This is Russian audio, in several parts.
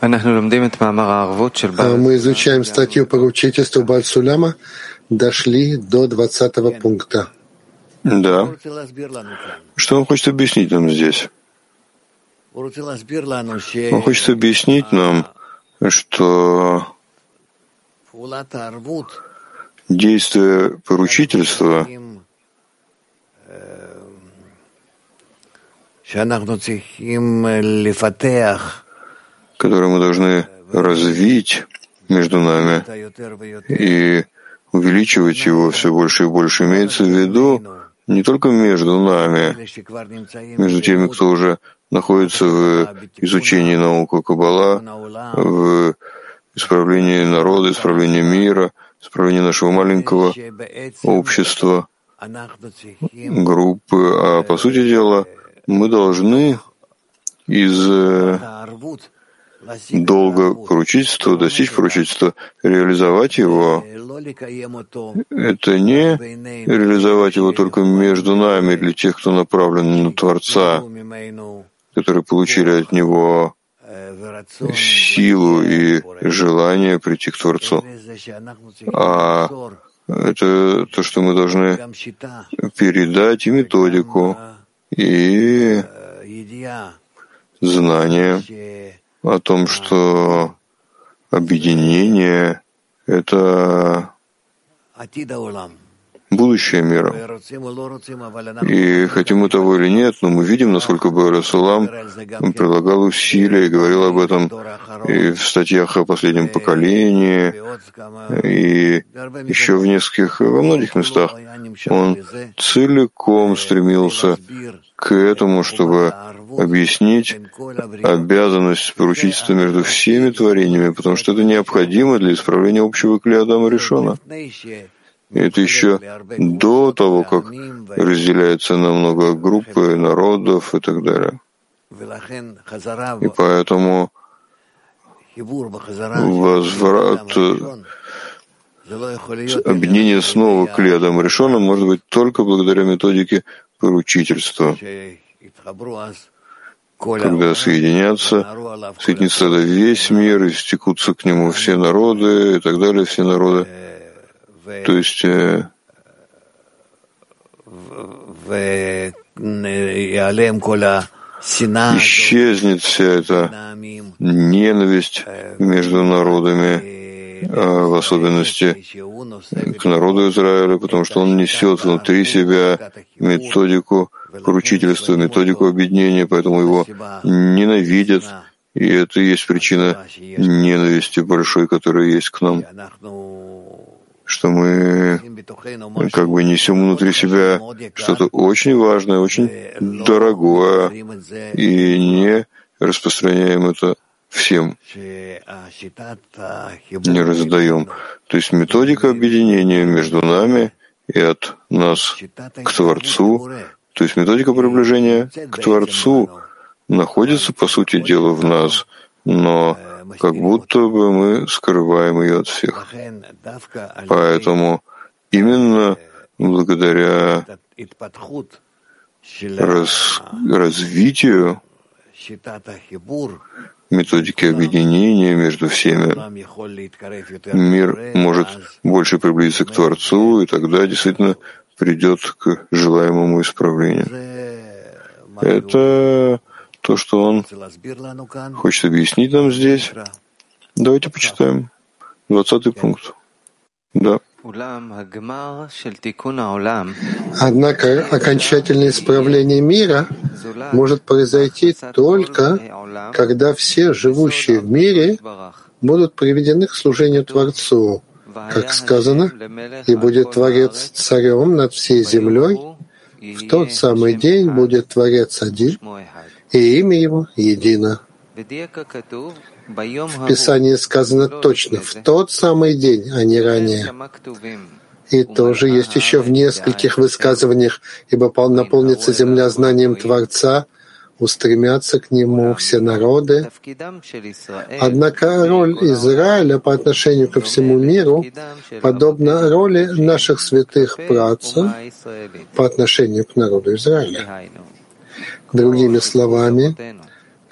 Мы изучаем статью поручительства Баль-Суляма, дошли до 20-го пункта. Да. Что он хочет объяснить нам здесь? Он хочет объяснить нам, что действие поручительства, которое мы должны развить между нами и увеличивать его все больше и больше, имеется в виду не только между нами, между теми, кто уже находится в изучении науки Каббала, в исправлении народа, исправлении мира, исправлении нашего маленького общества, группы. А по сути дела, мы должны из долга поручительства, достичь поручительства, реализовать его. Это не реализовать его только между нами, для тех, кто направлен на Творца, которые получили от Него силу и желание прийти к Творцу. А это то, что мы должны передать и методику, и знание о том, что объединение — это будущее мира. И хотим мы того или нет, но мы видим, насколько Бааль Сулам прилагал усилия и говорил об этом и в статьях о последнем поколении, и еще во многих местах. Он целиком стремился к этому, чтобы объяснить обязанность поручительства между всеми творениями, потому что это необходимо для исправления общего клея Адама Ришона. И это еще до того, как разделяется на много групп, народов и так далее. И поэтому возврат, объединение снова к клею Адама Ришона может быть только благодаря методике поручительства. Когда соединится тогда весь мир, и стекутся к нему все народы и так далее, все народы. То есть исчезнет вся эта ненависть между народами, в особенности к народу Израиля, потому что он несет внутри себя методику поручительства, методику объединения, поэтому его ненавидят, и это и есть причина ненависти большой, которая есть к нам, что мы как бы несем внутри себя что-то очень важное, очень дорогое, и не распространяем это всем, не раздаем. То есть методика объединения между нами и от нас к Творцу, то есть методика приближения к Творцу находится, по сути дела, в нас, но как будто бы мы скрываем ее от всех. Поэтому именно благодаря развитию методики объединения между всеми мир может больше приблизиться к Творцу, и тогда действительно придет к желаемому исправлению. Это то, что он хочет объяснить нам здесь. Давайте почитаем 20-й пункт. Да. Однако окончательное исправление мира может произойти только, когда все живущие в мире будут приведены к служению Творцу, как сказано, «И будет Творец царем над всей землей, в тот самый день будет Творец один, и имя его едино». В Писании сказано точно «в тот самый день», а не ранее. И тоже есть еще в нескольких высказываниях, ибо наполнится земля знанием Творца, устремятся к нему все народы. Однако роль Израиля по отношению ко всему миру подобна роли наших святых працев по отношению к народу Израиля. Другими словами,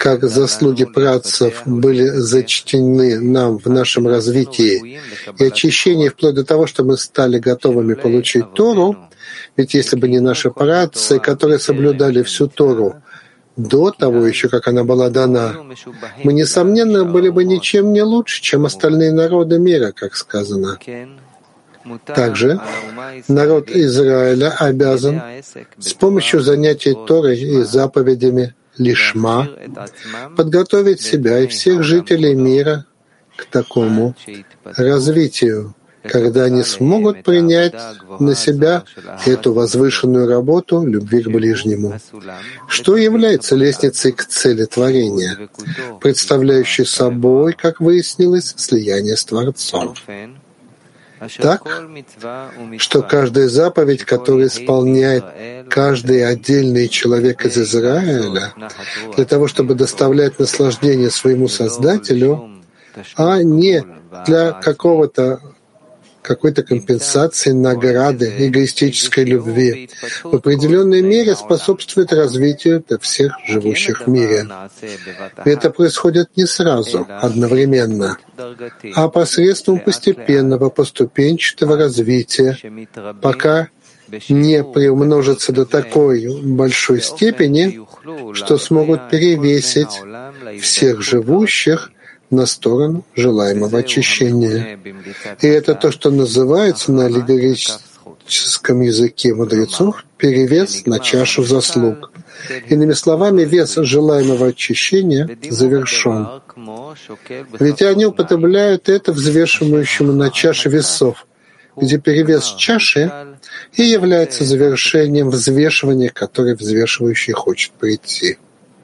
как заслуги працев были зачтены нам в нашем развитии и очищении вплоть до того, что мы стали готовыми получить Тору, ведь если бы не наши працы, которые соблюдали всю Тору до того еще, как она была дана, мы, несомненно, были бы ничем не лучше, чем остальные народы мира, как сказано. Также народ Израиля обязан с помощью занятий Торой и заповедями лишма подготовить себя и всех жителей мира к такому развитию, когда они смогут принять на себя эту возвышенную работу любви к ближнему, что является лестницей к цели творения, представляющей собой, как выяснилось, слияние с Творцом. Так, что каждая заповедь, которую исполняет каждый отдельный человек из Израиля, для того, чтобы доставлять наслаждение своему Создателю, а не для какой-то компенсации, награды, эгоистической любви, в определенной мере способствует развитию всех живущих в мире. И это происходит не сразу, одновременно, а посредством постепенного, поступенчатого развития, пока не приумножится до такой большой степени, что смогут перевесить всех живущих на сторону желаемого очищения. И это то, что называется на аллегорическом языке мудрецов перевес на чашу заслуг. Иными словами, вес желаемого очищения завершен. Ведь они употребляют это взвешивающему на чаше весов, где перевес чаши и является завершением взвешивания, к которой взвешивающий хочет прийти.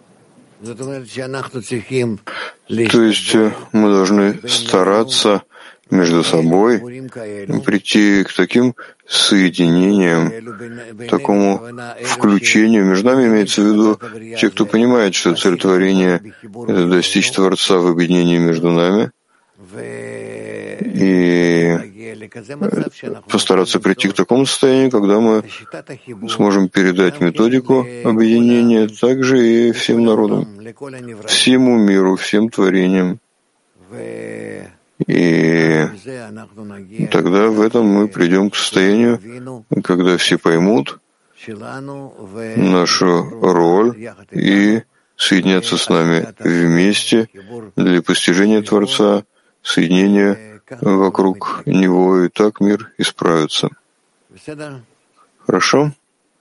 То есть мы должны стараться между собой прийти к таким соединениям, такому включению. Между нами имеется в виду те, кто понимает, что цель творения — это достичь Творца в объединении между нами, и постараться прийти к такому состоянию, когда мы сможем передать методику объединения также и всем народам, всему миру, всем творениям. И тогда в этом мы придем к состоянию, когда все поймут нашу роль и соединятся с нами вместе для постижения Творца, соединения вокруг Него, и так мир исправится. Хорошо?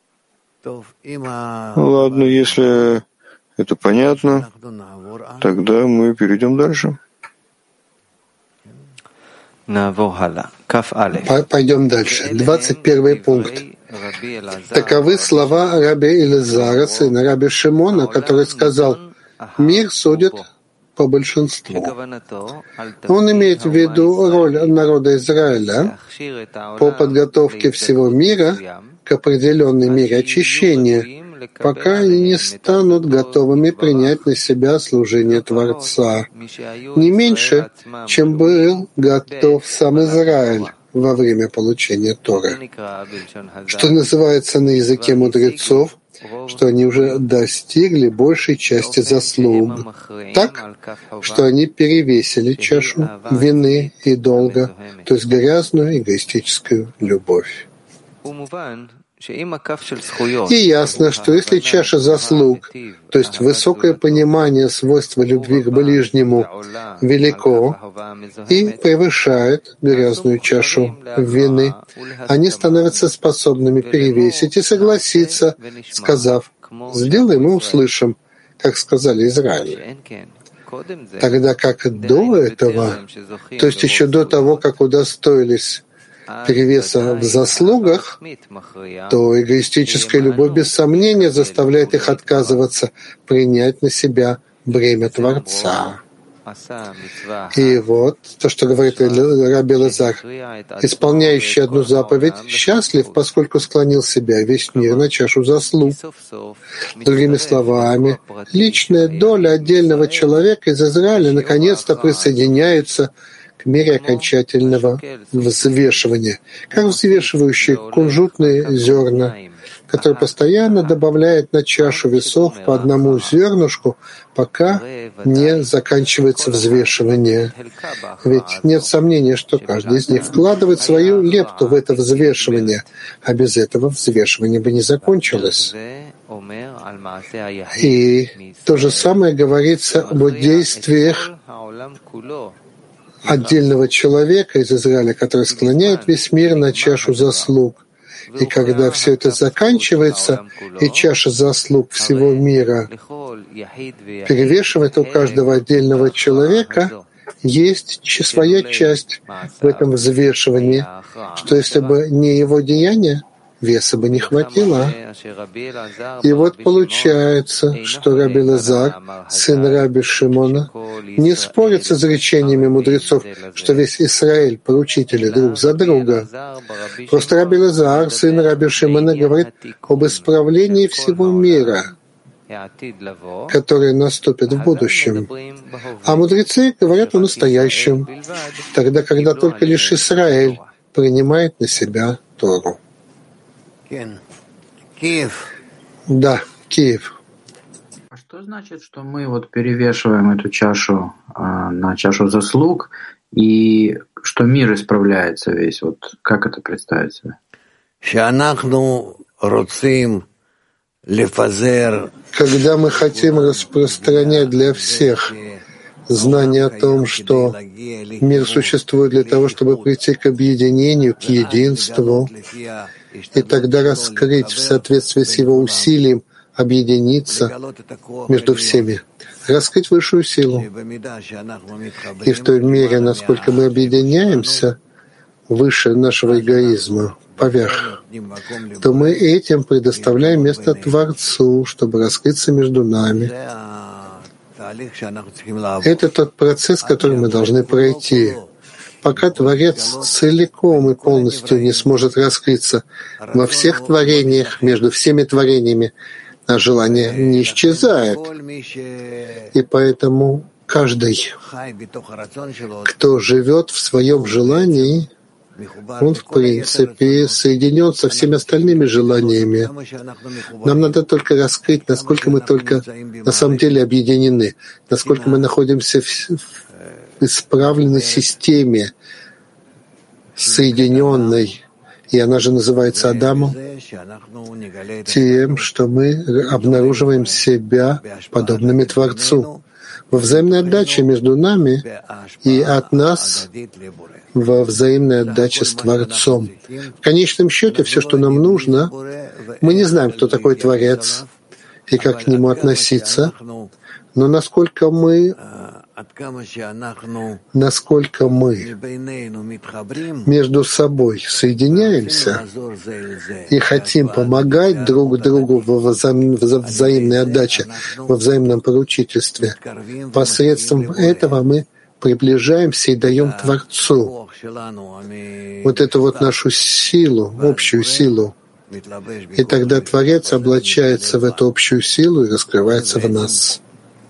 Ладно, если это понятно, тогда мы перейдем дальше. Пойдем дальше. 21 пункт. Таковы слова раби Элазара, сына раби Шимона, который сказал: «Мир судит по большинству». Он имеет в виду роль народа Израиля по подготовке всего мира к определенной мере очищения, пока они не станут готовыми принять на себя служение Творца, не меньше, чем был готов сам Израиль во время получения Торы, что называется на языке мудрецов, что они уже достигли большей части заслуг, так, что они перевесили чашу вины и долга, то есть грязную эгоистическую любовь. И ясно, что если чаша заслуг, то есть высокое понимание свойства любви к ближнему, велико и превышает грязную чашу вины, они становятся способными перевесить и согласиться, сказав: «Сделаем и услышим», как сказали Израилю. Тогда как до этого, то есть еще до того, как удостоились перевеса в заслугах, то эгоистическая любовь без сомнения заставляет их отказываться принять на себя бремя Творца. И вот то, что говорит раби Элазар: исполняющий одну заповедь счастлив, поскольку склонил себя весь мир на чашу заслуг. Другими словами, личная доля отдельного человека из Израиля наконец-то присоединяется к мере окончательного взвешивания, как взвешивающие кунжутные зерна который постоянно добавляет на чашу весов по одному зернышку, пока не заканчивается взвешивание. Ведь нет сомнения, что каждый из них вкладывает свою лепту в это взвешивание, а без этого взвешивание бы не закончилось. И то же самое говорится об действиях отдельного человека из Израиля, который склоняет весь мир на чашу заслуг. И когда все это заканчивается, и чаша заслуг всего мира перевешивает у каждого отдельного человека, есть своя часть в этом взвешивании, что если бы не его деяния, веса бы не хватило. И вот получается, что Раби Элазар, сын Раби Шимона, не спорит с изречениями мудрецов, что весь Израиль поручители друг за друга. Просто Раби Элазар, сын Раби Шимона, говорит об исправлении всего мира, которое наступит в будущем. А мудрецы говорят о настоящем, тогда, когда только лишь Израиль принимает на себя Тору. Да, Киев. А что значит, что мы вот перевешиваем эту чашу на чашу заслуг, и что мир исправляется весь? Вот как это представить себе? Когда мы хотим распространять для всех знание о том, что мир существует для того, чтобы прийти к объединению, к единству, и тогда раскрыть в соответствии с его усилием объединиться между всеми, раскрыть высшую силу. И в той мере, насколько мы объединяемся выше нашего эгоизма, поверх, то мы этим предоставляем место Творцу, чтобы раскрыться между нами. Это тот процесс, который мы должны пройти. Пока Творец целиком и полностью не сможет раскрыться во всех творениях, между всеми творениями, а желание не исчезает. И поэтому каждый, кто живет в своем желании, он, в принципе, соединен со всеми остальными желаниями. Нам надо только раскрыть, насколько мы только на самом деле объединены, насколько мы находимся в исправленной системе, соединенной, и она же называется Адамом, тем, что мы обнаруживаем себя подобными Творцу, во взаимной отдаче между нами и от нас во взаимной отдаче с Творцом. В конечном счете, все, что нам нужно, мы не знаем, кто такой Творец и как к нему относиться, но насколько мы между собой соединяемся и хотим помогать друг другу во взаимной отдаче, во взаимном поручительстве, посредством этого мы приближаемся и даем Творцу вот эту вот нашу силу, общую силу. И тогда Творец облачается в эту общую силу и раскрывается в нас.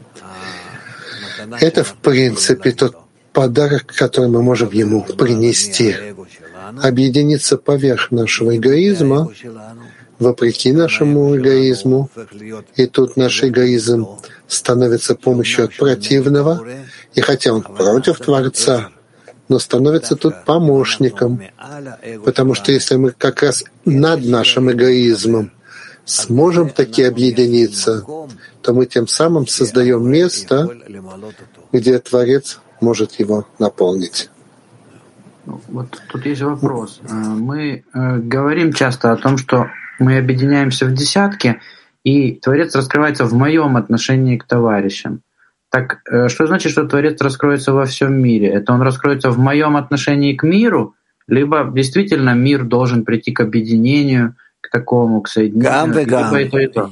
Это, в принципе, тот подарок, который мы можем ему принести. Объединиться поверх нашего эгоизма, вопреки нашему эгоизму. И тут наш эгоизм становится помощью от противного, и хотя он против Творца, но становится тут помощником. Потому что если мы как раз над нашим эгоизмом сможем таки объединиться, то мы тем самым создаем место, где Творец может его наполнить. Вот тут есть вопрос. Мы говорим часто о том, что мы объединяемся в десятки, и Творец раскрывается в моем отношении к товарищам. Так что значит, что Творец раскроется во всем мире? Это он раскроется в моем отношении к миру, либо действительно мир должен прийти к объединению, к такому, к соединению, либо и то.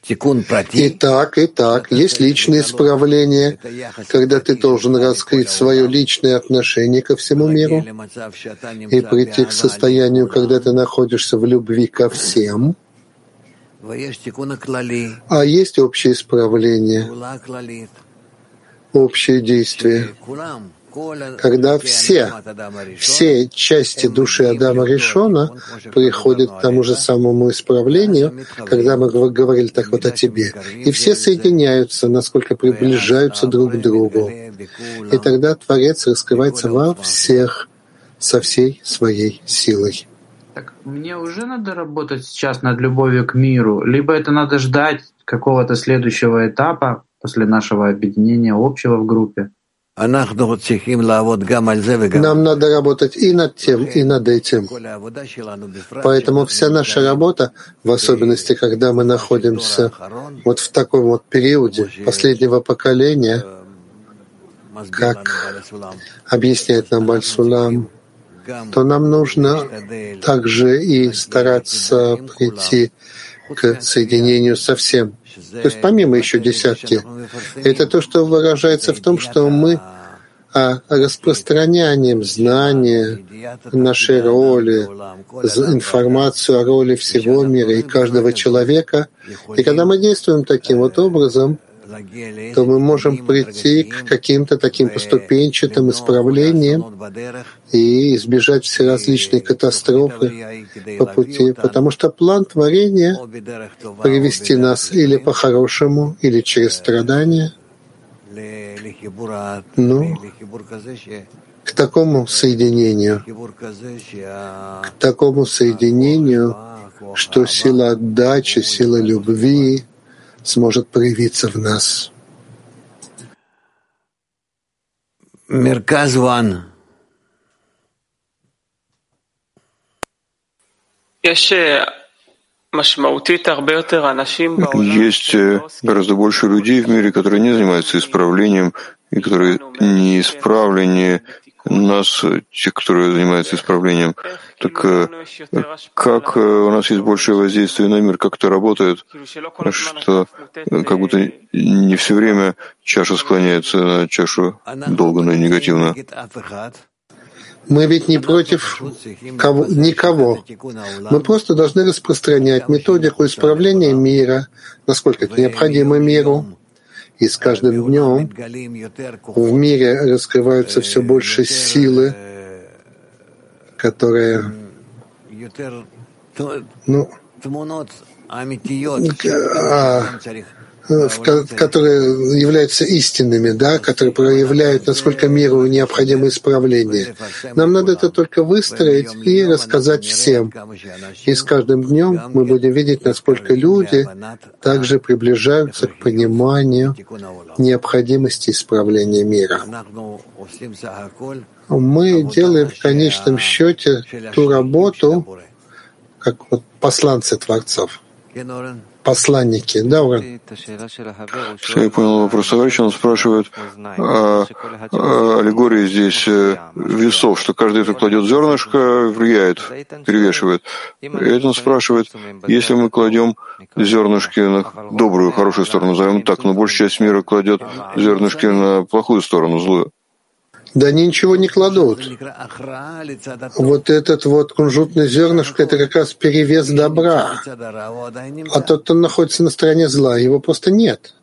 И так. Есть личные исправления, когда ты должен раскрыть свое личное отношение ко всему миру и прийти к состоянию, когда ты находишься в любви ко всем. А есть общее исправление, общее действие, когда все части души Адама Ришона приходят к тому же самому исправлению, когда мы говорили так вот о тебе, и все соединяются, насколько приближаются друг к другу. И тогда Творец раскрывается во всех со всей своей силой. Так мне уже надо работать сейчас над любовью к миру, либо это надо ждать какого-то следующего этапа после нашего объединения общего в группе? Нам надо работать и над тем, и над этим. Поэтому вся наша работа, в особенности, когда мы находимся вот в таком вот периоде последнего поколения, как объясняет нам Бааль Сулам, то нам нужно также и стараться прийти к соединению со всем. То есть помимо еще десятки. Это то, что выражается в том, что мы распространяем знания нашей роли, информацию о роли всего мира и каждого человека. И когда мы действуем таким вот образом, то мы можем прийти к каким-то таким поступенчатым исправлениям и избежать все различные катастрофы по пути, потому что план творения — привести нас или по-хорошему, или через страдания, к такому соединению, что сила отдачи, сила любви сможет проявиться в нас. Мерказ Ван. Есть гораздо больше людей в мире, которые не занимаются исправлением, и которые не исправлены нас, те, которые занимаются исправлением. Так как у нас есть большее воздействие на мир, как это работает, что как будто не все время чаша склоняется на чашу долго, но и негативно. Мы ведь не против никого. Мы просто должны распространять методику исправления мира, насколько это необходимо миру. И с каждым днем в мире раскрываются все больше силы, которые, которые являются истинными, да, которые проявляют, насколько миру необходимо исправление. Нам надо это только выстроить и рассказать всем. И с каждым днем мы будем видеть, насколько люди также приближаются к пониманию необходимости исправления мира. Мы делаем в конечном счете ту работу, как вот посланцы Творцов. Посланники, да, Уран? Что я понял вопрос товарища, он спрашивает о аллегории здесь весов, что каждый, кто кладет зернышко, влияет, перевешивает. И это он спрашивает, если мы кладем зернышки на добрую, хорошую сторону, назовем так, но большая часть мира кладет зернышки на плохую сторону, злую. Да они ничего не кладут. Вот этот вот кунжутный зернышко — это как раз перевес добра. А тот, кто находится на стороне зла, его просто нет.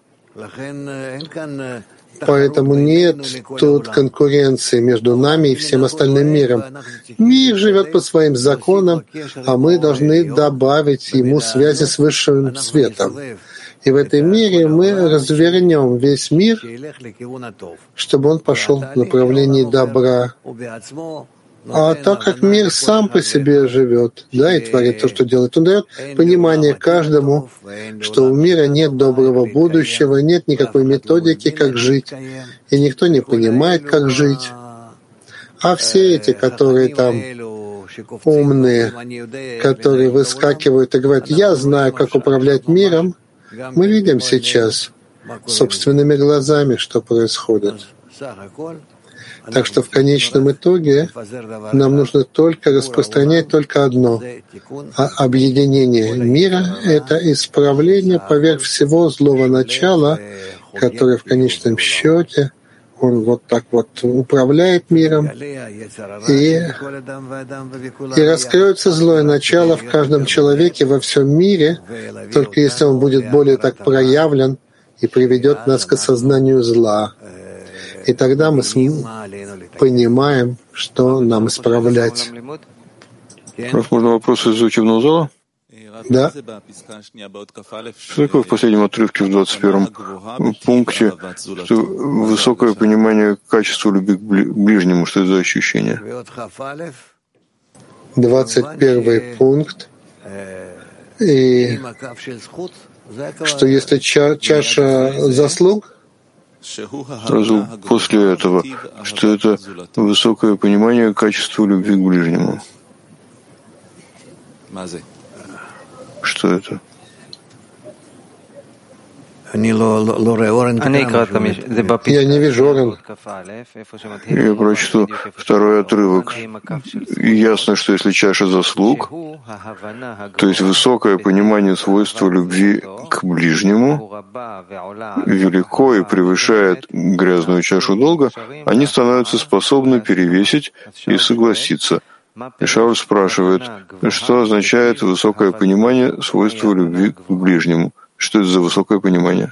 Поэтому нет тут конкуренции между нами и всем остальным миром. Мир живет по своим законам, а мы должны добавить ему связи с высшим светом. И в этом мире мы развернем весь мир, чтобы он пошел в направлении добра. А так как мир сам по себе живет, да, и творит то, что делает, он дает понимание каждому, что у мира нет доброго будущего, нет никакой методики, как жить, и никто не понимает, как жить. А все эти, которые там умные, которые выскакивают и говорят: «Я знаю, как управлять миром», мы видим сейчас собственными глазами, что происходит. Так что в конечном итоге нам нужно только распространять только одно. А объединение мира — это исправление поверх всего злого начала, которое в конечном счете он вот так вот управляет миром, и раскроется злое начало в каждом человеке во всем мире, только если он будет более так проявлен и приведет нас к осознанию зла. И тогда мы понимаем, что нам исправлять. Можно вопрос из учебного зала? Да. Что такое в последнем отрывке, в 21-м пункте, что высокое понимание качества любви к ближнему, что это за ощущение? 21 пункт. И что если чаша заслуг, сразу после этого, что это высокое понимание качества любви к ближнему. Что это? Я не вижу, Орен. Я прочту второй отрывок. Ясно, что если чаша заслуг, то есть высокое понимание свойства любви к ближнему велико и превышает грязную чашу долга, они становятся способны перевесить и согласиться. И Шауль спрашивает, что означает высокое понимание свойства любви к ближнему? Что это за высокое понимание?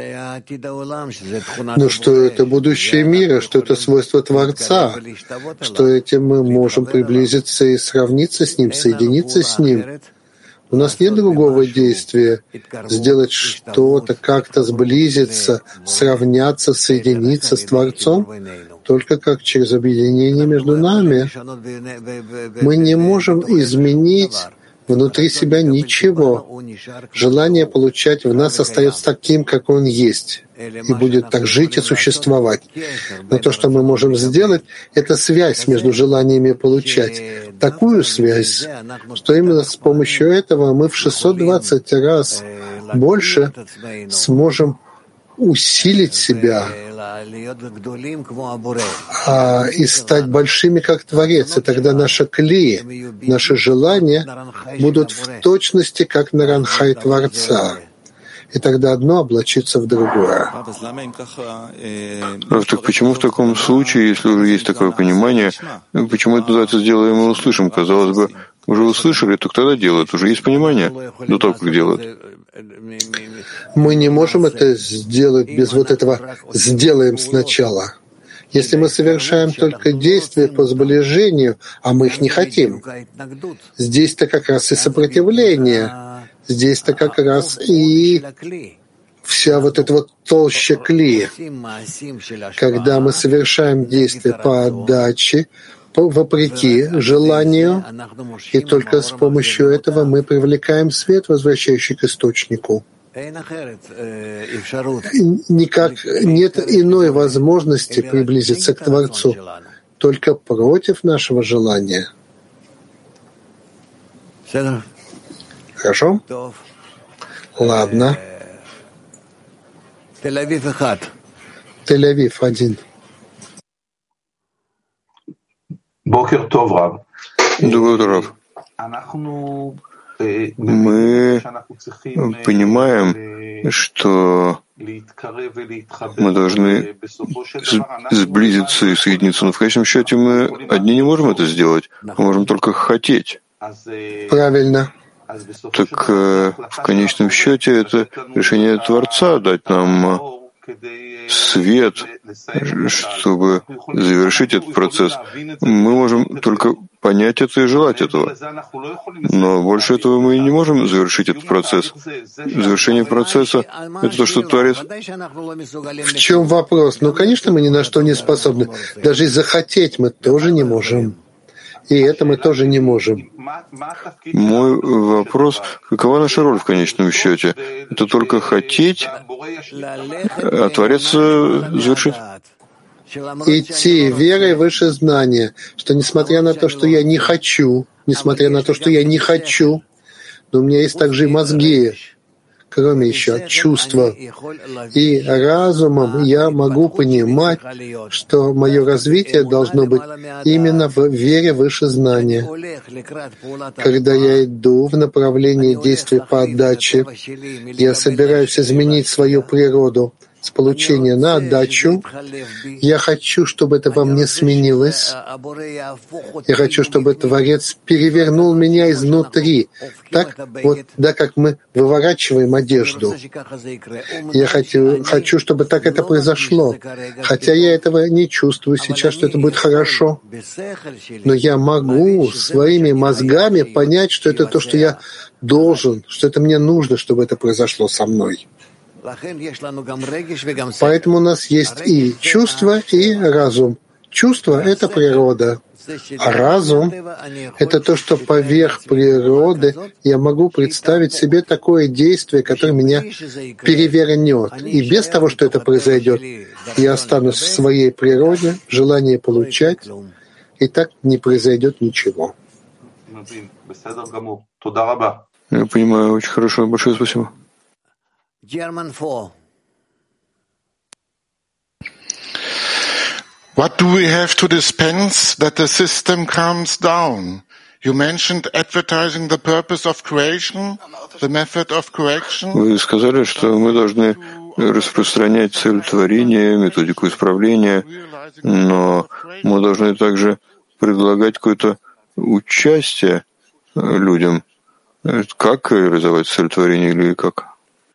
Ну, что это будущее мира, что это свойство Творца, что этим мы можем приблизиться и сравниться с Ним, соединиться с Ним. У нас нет другого действия сделать что-то, как-то сблизиться, сравняться, соединиться с Творцом, только как через объединение между нами. Мы не можем изменить внутри себя ничего. Желание получать в нас остается таким, как он есть, и будет так жить и существовать. Но то, что мы можем сделать, это связь между желаниями получать. Такую связь, что именно с помощью этого мы в 620 раз больше сможем усилить себя и стать большими, как Творец. И тогда наши клеи, наши желания будут в точности, как на Ранхай Творца. И тогда одно облачится в другое. Так почему в таком случае, если уже есть такое понимание, почему это называется «сделаем и услышим»? Казалось бы, уже услышали, так тогда делают. Уже есть понимание до того, как делают. Мы не можем это сделать без вот этого «сделаем сначала». Если мы совершаем только действия по сближению, а мы их не хотим, здесь-то как раз и сопротивление, здесь-то как раз и вся вот эта вот толща клея. Когда мы совершаем действия по отдаче, вопреки желанию, и только с помощью этого мы привлекаем свет, возвращающий к источнику. Никак нет иной возможности приблизиться к Творцу, только против нашего желания. Хорошо? Ладно. Тель-Авив 1. Доброе утро, Рав. Мы понимаем, что мы должны сблизиться и соединиться, но в конечном счете мы одни не можем это сделать, мы можем только хотеть. Правильно. Так в конечном счете это решение Творца дать нам свет, чтобы завершить этот процесс. Мы можем только понять это и желать этого. Но больше этого мы и не можем завершить этот процесс. Завершение процесса — это то, что Творец. В чем вопрос? Ну, конечно, мы ни на что не способны. Даже и захотеть мы тоже не можем. И это мы тоже не можем. Мой вопрос, какова наша роль в конечном счете? Это только хотеть, а Творец завершит? Идти верой выше знания, что несмотря на то, что я не хочу, но у меня есть также и мозги, кроме еще чувства. И разумом я могу понимать, что мое развитие должно быть именно в вере выше знания. Когда я иду в направлении действий по отдаче, я собираюсь изменить свою природу, с получения на отдачу. Я хочу, чтобы это во мне сменилось. Я хочу, чтобы Творец перевернул меня изнутри. Так, вот, да, как мы выворачиваем одежду. Я хочу, чтобы так это произошло. Хотя я этого не чувствую сейчас, что это будет хорошо. Но я могу своими мозгами понять, что это то, что я должен, что это мне нужно, чтобы это произошло со мной. Поэтому у нас есть и чувство, и разум. Чувство — это природа, а разум — это то, что поверх природы я могу представить себе такое действие, которое меня перевернет. И без того, что это произойдет, я останусь в своей природе, желание получать, и так не произойдет ничего. Я понимаю, очень хорошо. Большое спасибо. What do we have to dispense that the system calms down? You mentioned advertising the purpose of creation, the method of correction. Вы сказали, что мы должны распространять цель творения, методику исправления, но мы должны также предлагать какое-то участие людям. Как реализовать цель творения или как?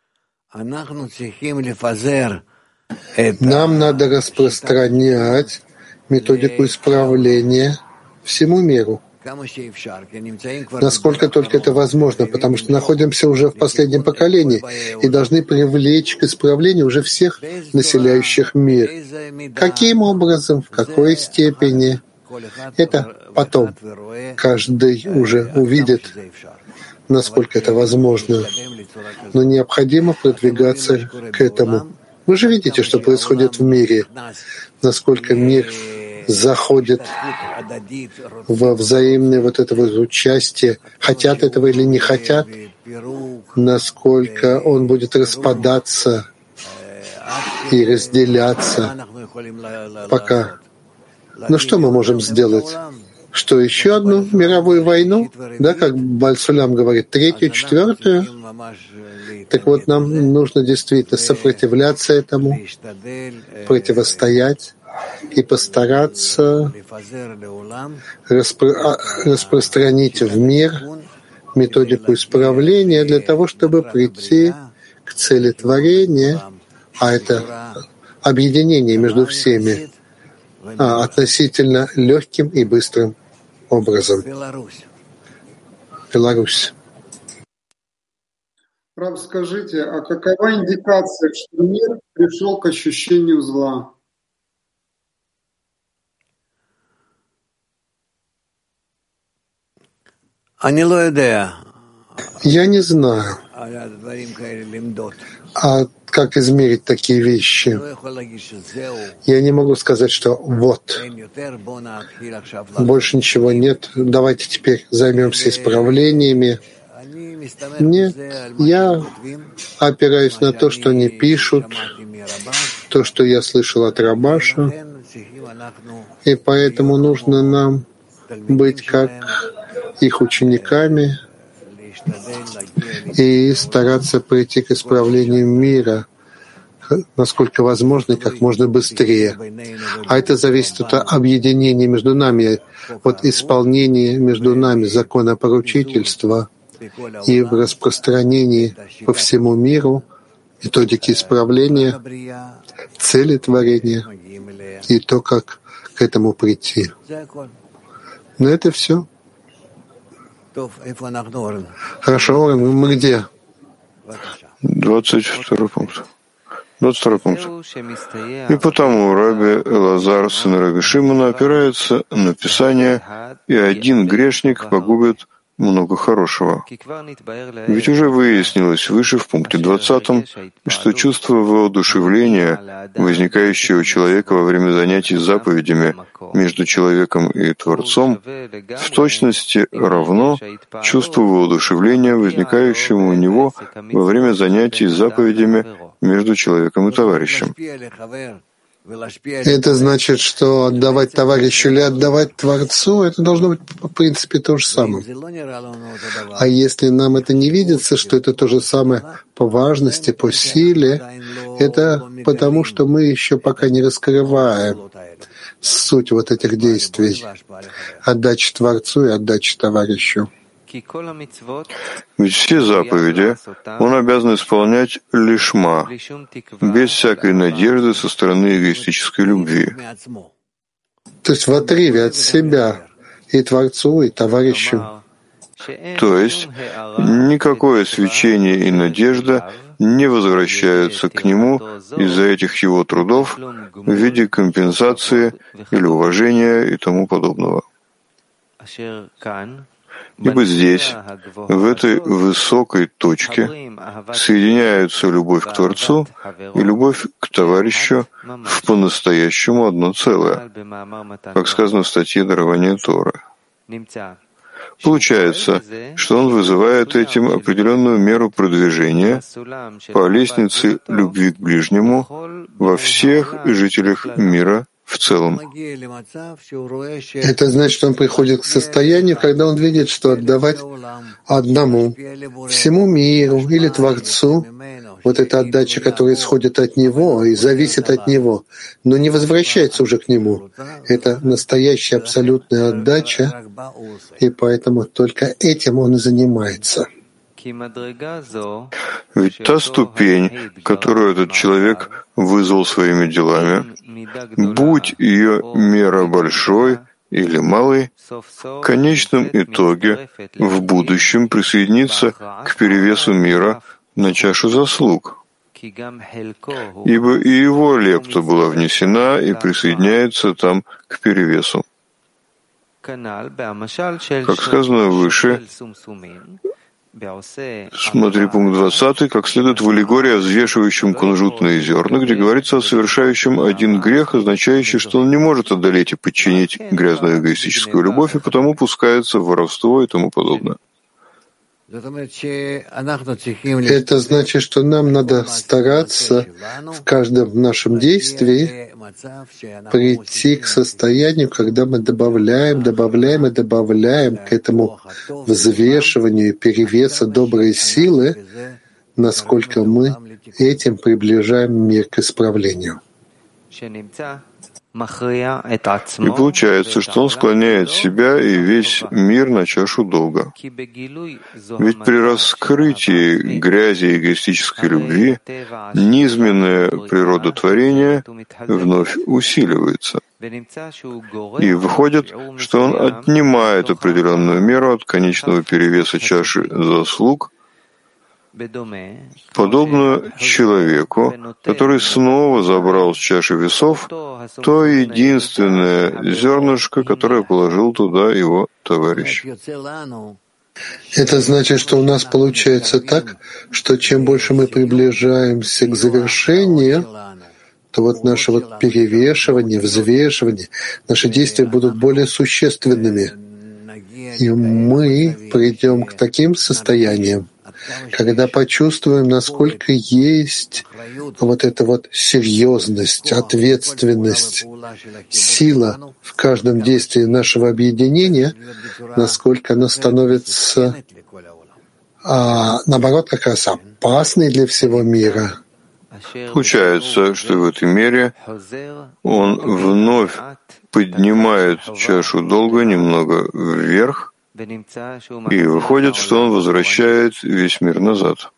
Нам надо распространять методику исправления всему миру, насколько только это возможно, потому что находимся уже в последнем поколении и должны привлечь к исправлению уже всех населяющих мир. Каким образом, в какой степени, это потом каждый уже увидит, насколько это возможно. Но необходимо продвигаться к этому. Вы же видите, что происходит в мире, насколько мир заходит во взаимное вот это вот участие, хотят этого или не хотят, насколько он будет распадаться и разделяться. Пока. Но что мы можем сделать? Что, еще одну мировую войну? Да, как Баль-Сулям говорит, третью, четвертую? Так вот, нам нужно действительно сопротивляться этому, противостоять и постараться распространить в мир методику исправления для того, чтобы прийти к цели творения, а это объединение между всеми, относительно легким и быстрым образом. Беларусь. Раб, скажите, а какова индикация, что мир пришел к ощущению зла? Я не знаю, как измерить такие вещи. Я не могу сказать, что вот, больше ничего нет, давайте теперь займемся исправлениями. Нет, я опираюсь на то, что они пишут, то, что я слышал от Рабаша, и поэтому нужно нам быть как их учениками и стараться прийти к исправлению мира, насколько возможно, и как можно быстрее. А это зависит от объединения между нами, от исполнения между нами закона поручительства и в распространении по всему миру методики исправления, цели творения и то, как к этому прийти. Но это все. Хорошо, Орен, мы где? 22 пункт. 22 пункт. И потому Раби Элазар, сын Раби Шимона, опирается на Писание, и один грешник погубит много хорошего. Ведь уже выяснилось выше в пункте 20, что чувство воодушевления, возникающее у человека во время занятий заповедями между человеком и Творцом, в точности равно чувству воодушевления, возникающему у него во время занятий заповедями между человеком и товарищем. Это значит, что отдавать товарищу или отдавать Творцу, это должно быть, в принципе, то же самое. А если нам это не видится, что это то же самое по важности, по силе, это потому, что мы еще пока не раскрываем суть вот этих действий. Отдача Творцу и отдача товарищу. Ведь все заповеди он обязан исполнять лишма, без всякой надежды со стороны эгоистической любви. То есть в отрыве от себя и Творцу, и товарищу. То есть никакое свечение и надежда не возвращаются к нему из-за этих его трудов в виде компенсации или уважения и тому подобного. Ибо здесь, в этой высокой точке, соединяются любовь к Творцу и любовь к товарищу в по-настоящему одно целое, как сказано в статье «Дарование Торы». Получается, что он вызывает этим определенную меру продвижения по лестнице любви к ближнему во всех жителях мира в целом. Это значит, что он приходит к состоянию, когда он видит, что отдавать одному, всему миру или Творцу, вот эта отдача, которая исходит от него и зависит от него, но не возвращается уже к нему. Это настоящая абсолютная отдача, и поэтому только этим он и занимается. Ведь та ступень, которую этот человек вызвал своими делами, будь ее мера большой или малой, в конечном итоге в будущем присоединится к перевесу мира на чашу заслуг, ибо и его лепта была внесена и присоединяется там к перевесу. Как сказано выше, смотри пункт 20, как следует в аллегории о взвешивающем кунжутные зерна, где говорится о совершающем один грех, означающий, что он не может одолеть и подчинить грязную эгоистическую любовь, и потому пускается в воровство и тому подобное. Это значит, что нам надо стараться в каждом нашем действии прийти к состоянию, когда мы добавляем к этому взвешиванию и перевесу доброй силы, насколько мы этим приближаем мир к исправлению. И получается, что он склоняет себя и весь мир на чашу долга. Ведь при раскрытии грязи эгоистической любви низменная природа творения вновь усиливается. И выходит, что он отнимает определенную меру от конечного перевеса чаши заслуг, подобно человеку, который снова забрал с чаши весов то единственное зернышко, которое положил туда его товарищ. Это значит, что у нас получается так, что чем больше мы приближаемся к завершению, то вот наше вот перевешивание, взвешивание, наши действия будут более существенными. И мы придем к таким состояниям, когда почувствуем, насколько есть вот эта вот серьезность, ответственность, сила в каждом действии нашего объединения, насколько она становится, наоборот, как раз опасной для всего мира. Получается, что в этой мере он вновь поднимает чашу долга немного вверх, и выходит, что он возвращает весь мир назад.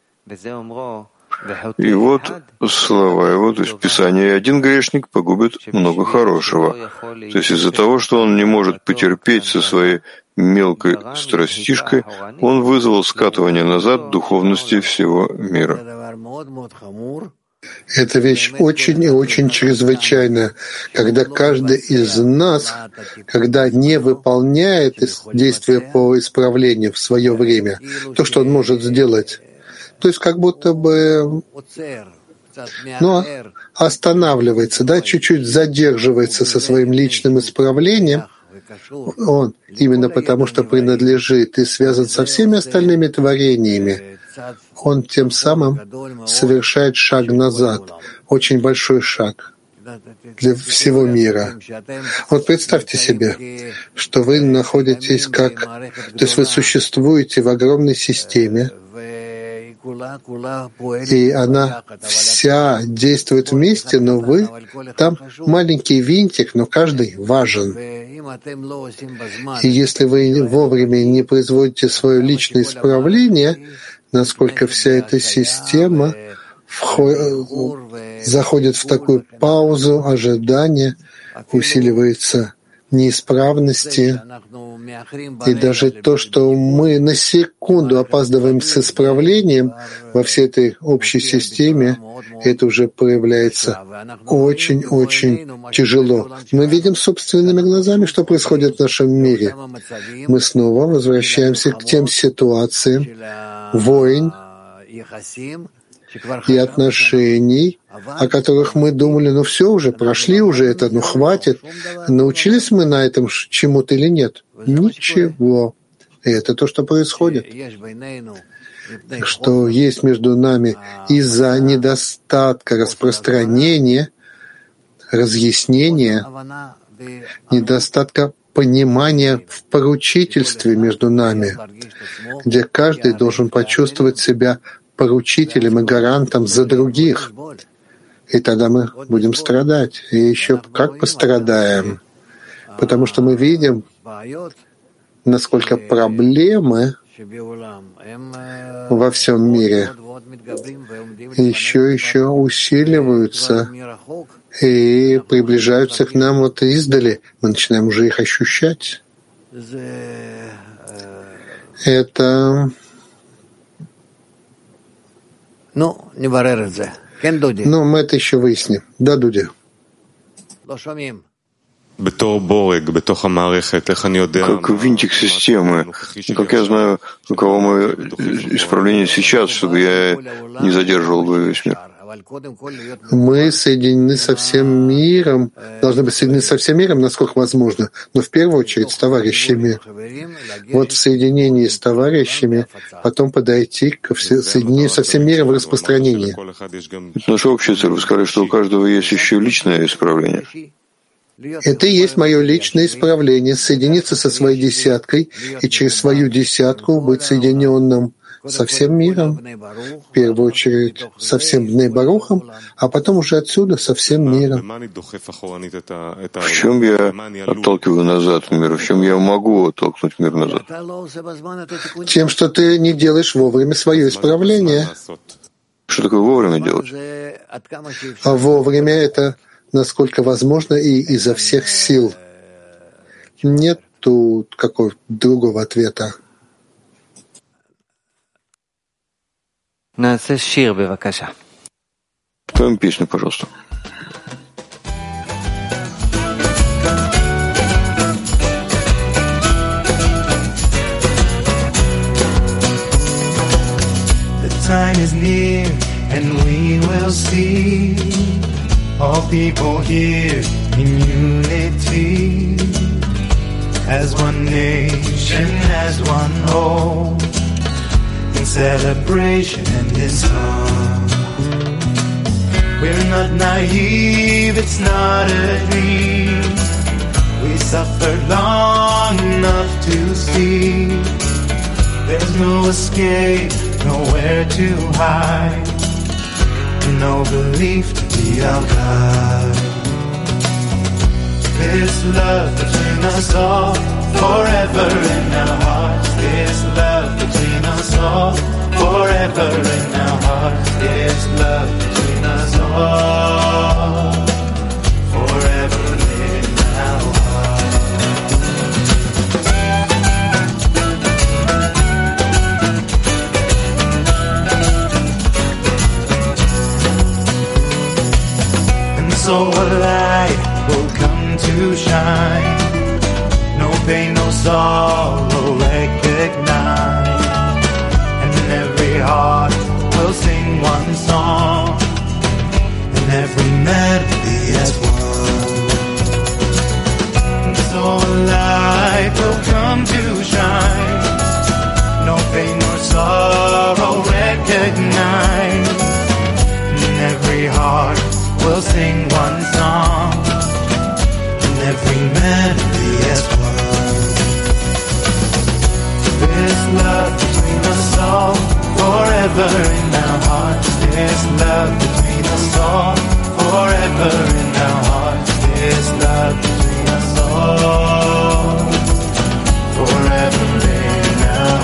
И вот слова его, то есть Писание, один грешник погубит много хорошего. То есть из-за того, что он не может потерпеть со своей мелкой страстишкой, он вызвал скатывание назад духовности всего мира. Это вещь очень и очень чрезвычайная, когда каждый из нас, когда не выполняет действия по исправлению в свое время, то, что он может сделать, то есть как будто бы останавливается, да, чуть-чуть задерживается со своим личным исправлением, он именно потому, что принадлежит и связан со всеми остальными творениями, он тем самым совершает шаг назад, очень большой шаг. для всего мира. Вот представьте себе, что вы находитесь то есть вы существуете в огромной системе, и она вся действует вместе, но вы там маленький винтик, но каждый важен. И если вы вовремя не производите свое личное исправление, насколько вся эта система заходит в такую паузу ожидания, усиливается неисправности, и даже то, что мы на секунду опаздываем с исправлением во всей этой общей системе, это уже проявляется очень-очень тяжело. Мы видим собственными глазами, что происходит в нашем мире. Мы снова возвращаемся к тем ситуациям войн и отношений, о которых мы думали, ну все уже, прошли уже это, ну хватит. Научились мы на этом чему-то или нет? Ничего. И это то, что происходит. Что есть между нами из-за недостатка распространения, разъяснения, недостатка понимания в поручительстве между нами, где каждый должен почувствовать себя поручителем и гарантом за других. И тогда мы будем страдать. И еще как пострадаем. Потому что мы видим, насколько проблемы во всем мире еще усиливаются и приближаются к нам вот издали. Мы начинаем уже их ощущать. Это... Ну, мы это еще выясним. Да, Дудя? Как винтик системы. Как я знаю, каково мое исправление сейчас, чтобы я не задерживал бы весь мир. Мы соединены со всем миром, должны быть соединены со всем миром, насколько возможно, но в первую очередь с товарищами. Вот в соединении с товарищами, потом подойти к соединению со всем миром в распространении. Это наша общая цель. Вы сказали, что у каждого есть еще личное исправление. Это и есть мое личное исправление, соединиться со своей десяткой и через свою десятку быть соединенным со всем миром, в первую очередь со всем Бней Барухом, а потом уже отсюда со всем миром. В чем я отталкиваю назад мир? В чем я могу оттолкнуть мир назад? Тем, что ты не делаешь вовремя свое исправление. Что такое вовремя делать? А вовремя — это насколько возможно и изо всех сил. Нет тут какого-то другого ответа. Поем песню, пожалуйста. The time is near and we will see all people here in unity, as one nation, as one hope, in celebration and in song. We're not naive, it's not a dream. We suffered long enough to see there's no escape, nowhere to hide, no belief to be our guide. This love between us all, forever in our hearts. This love between us all, forever in our hearts. This love between us all, forever in our hearts. And so a light will come to shine. No pain, no sorrow recognize. And every heart will sing one song, and every melody as one. And so a light will come to shine. No pain, no sorrow recognize. And every heart will sing one song, forever in our hearts. There's love between us all. Forever in our hearts. There's love between us all. Forever in our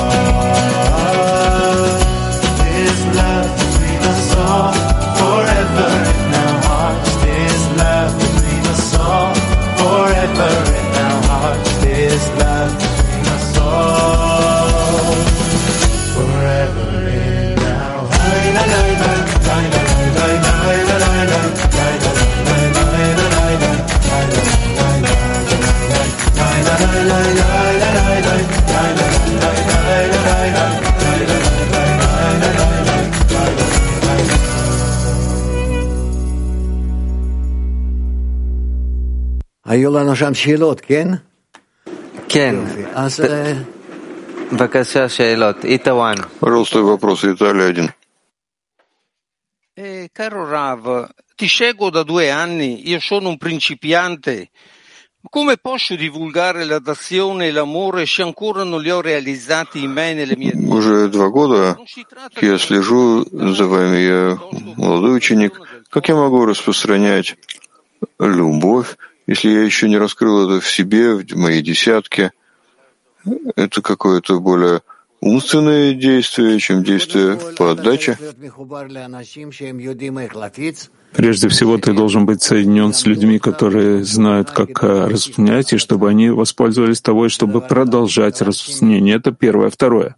hearts. There's love between us all. Forever in our hearts. There's love between us all. Forever in our hearts. There's love between us all. Forever in our היו לנו שם שאלות, כן? כן. בבקשה, שאלות. איתוואן. Пожалуйста, вопрос. Италия 1. Caro Rav, ti seguo da 2 anni, io sono un principiante. Come posso divulgare la dazione e l'amore se ancora non li ho realizzati in me nelle mie vite? Уже 2 года я слежу за вами, я молодой ученик. Как я могу распространять любовь, если я еще не раскрыл это в себе, в моей десятке? Это какое-то более умственное действие, чем действие по отдаче. Прежде всего, ты должен быть соединен с людьми, которые знают, как распространять, и чтобы они воспользовались тобой, чтобы продолжать распространение. Это первое. Второе.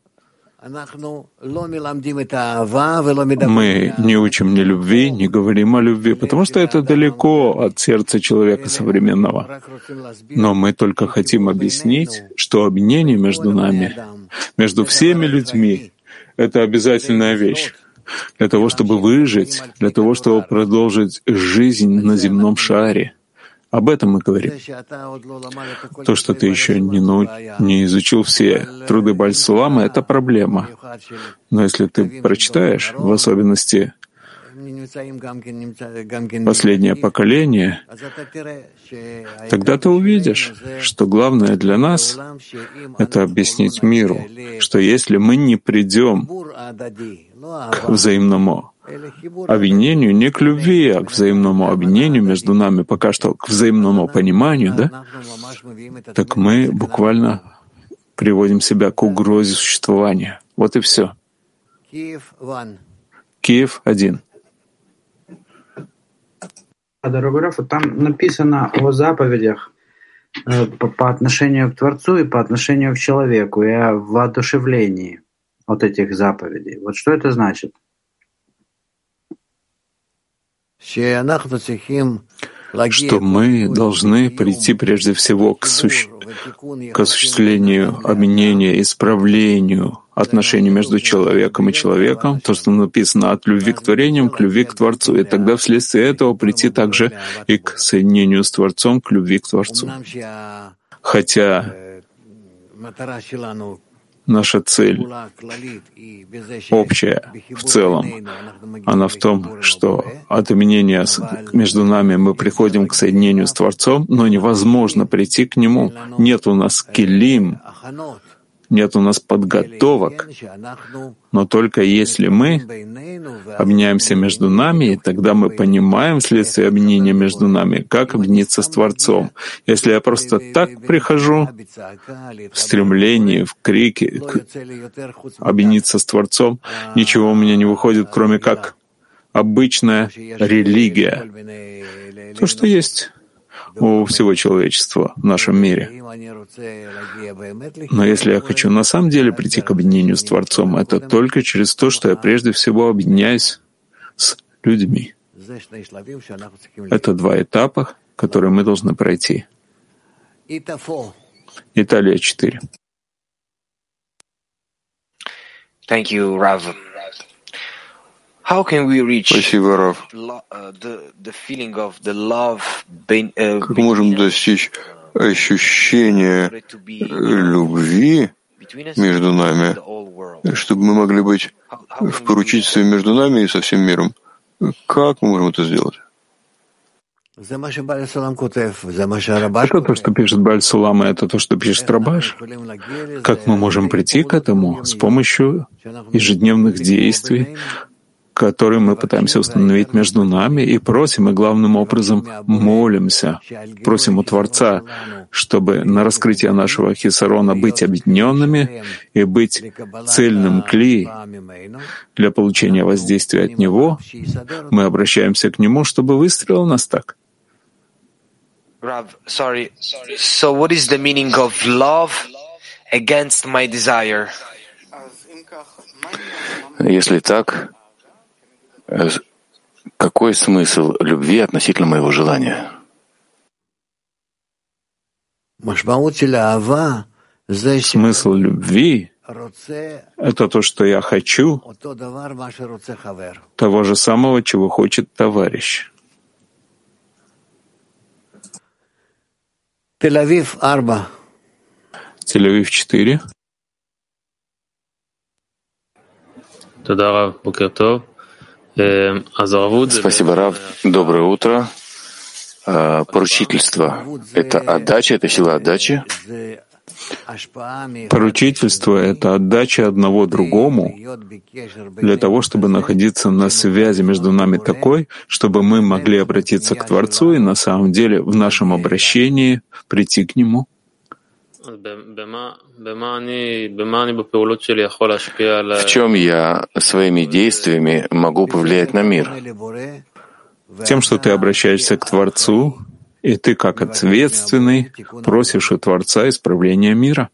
Мы не учим ни любви, не говорим о любви, потому что это далеко от сердца человека современного. Но мы только хотим объяснить, что объединение между нами, между всеми людьми, это обязательная вещь. Для того, чтобы выжить, для того, чтобы продолжить жизнь на земном шаре. Об этом мы говорим. То, что ты еще не изучил все труды Бальсулама, это проблема. Но если ты прочитаешь, в особенности последнее поколение, тогда ты увидишь, что главное для нас — это объяснить миру, что если мы не придем к взаимному объединению, не к любви, а к взаимному объединению между нами, пока что к взаимному пониманию, да, так мы буквально приводим себя к угрозе существования. Вот и все. Киев 1. Дорогой Раф, там написано о заповедях по отношению к Творцу и по отношению к человеку, и о воодушевлении от этих заповедей. Вот что это значит? Что мы должны прийти прежде всего к осуществлению объединения, исправлению отношений между человеком и человеком, то, что написано от любви к творениям к любви к Творцу, и тогда вследствие этого прийти также и к соединению с Творцом, к любви к Творцу. Хотя наша цель общая в целом, она в том, что от объединения между нами мы приходим к соединению с Творцом, но невозможно прийти к Нему. Нет у нас келим, нет у нас подготовок, но только если мы объединяемся между нами, и тогда мы понимаем вследствие объединения между нами, как объединиться с Творцом. Если я просто так прихожу в стремлении, в крике, объединиться с Творцом, ничего у меня не выходит, кроме как обычная религия. То, что есть у всего человечества в нашем мире. Но если я хочу на самом деле прийти к объединению с Творцом, это только через то, что я прежде всего объединяюсь с людьми. Это 2 этапа, которые мы должны пройти. Италия 4. Thank you, Rav. How can we reach Спасибо, Рав. the feeling of the love? Как мы можем достичь ощущения любви между нами, чтобы мы могли быть в поручительстве между нами и со всем миром? Как мы можем это сделать? Это то, что пишет Бааль Сулам, и это то, что пишет Рабаш. Как мы можем прийти к этому? С помощью ежедневных действий, которые мы пытаемся установить между нами, и просим, и главным образом молимся, просим у Творца, чтобы на раскрытие нашего хисарона быть объединенными и быть цельным кли для получения воздействия от Него. Мы обращаемся к Нему, чтобы выстроил нас так. Rav, sorry. So what is the meaning of love against my desire? Если так, какой смысл любви относительно моего желания? Смысл любви — это то, что я хочу, того же самого, чего хочет товарищ. Тель-Авив 4. Тель-Авив 4. Спасибо, Рав. Доброе утро. Поручительство — это отдача, это сила отдачи. Поручительство — это отдача одного другому для того, чтобы находиться на связи между нами такой, чтобы мы могли обратиться к Творцу и на самом деле в нашем обращении прийти к Нему. В чем я своими действиями могу повлиять на мир? Тем, что ты обращаешься к Творцу, и ты, как ответственный, просишь у Творца исправления мира.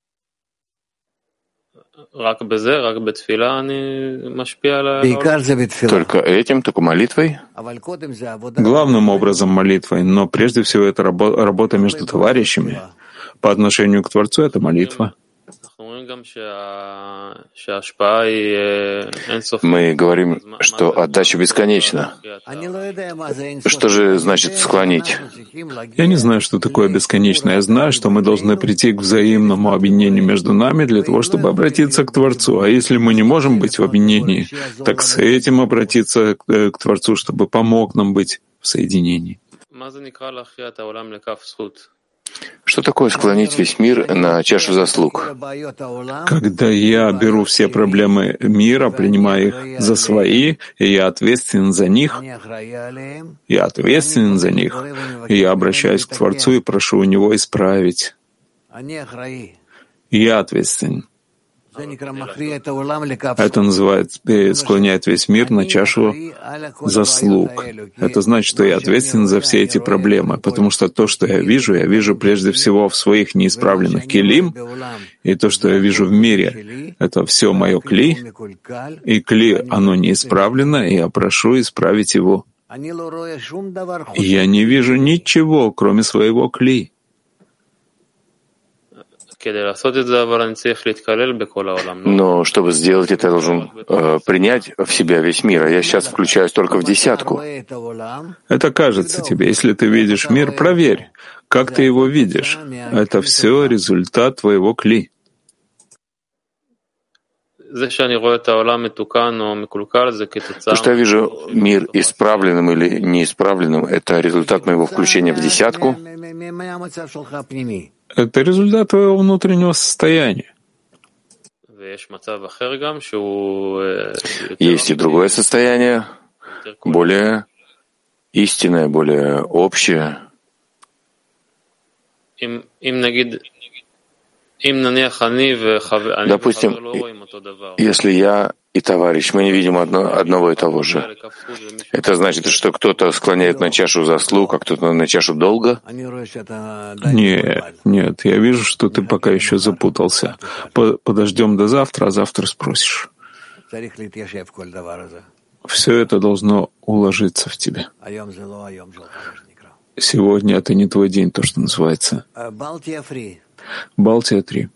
Только этим, только молитвой? Главным образом молитвой, но прежде всего это работа между товарищами. По отношению к Творцу это молитва. Мы говорим, что отдача бесконечна. Что же значит склонить? Я не знаю, что такое бесконечно. Я знаю, что мы должны прийти к взаимному объединению между нами для того, чтобы обратиться к Творцу. А если мы не можем быть в объединении, так с этим обратиться к Творцу, чтобы помог нам быть в соединении. Что такое склонить весь мир на чашу заслуг? Когда я беру все проблемы мира, принимаю их за свои, и я ответственен за них, и я обращаюсь к Творцу и прошу у Него исправить. Я ответственен. Это называется склонять весь мир на чашу заслуг. Это значит, что я ответственен за все эти проблемы, потому что то, что я вижу прежде всего в своих неисправленных келим, и то, что я вижу в мире, это все мое кли, и кли, оно неисправлено, и я прошу исправить его. Я не вижу ничего, кроме своего кли. Но чтобы сделать это, я должен принять в себя весь мир. А я сейчас включаюсь только в десятку. Это кажется тебе. Если ты видишь мир, проверь, как ты его видишь. Это все результат твоего кли. То, что я вижу мир исправленным или неисправленным, это результат моего включения в десятку. Это результат твоего внутреннего состояния. Есть и другое состояние, более истинное, более общее. Допустим, если я и товарищ, мы не видим одного и того же. Это значит, что кто-то склоняет на чашу заслуг, а кто-то на чашу долга? Нет, я вижу, что ты пока еще запутался. Подождем до завтра, а завтра спросишь. Все это должно уложиться в тебе. Сегодня это не твой день, то, что называется. Балтия 3.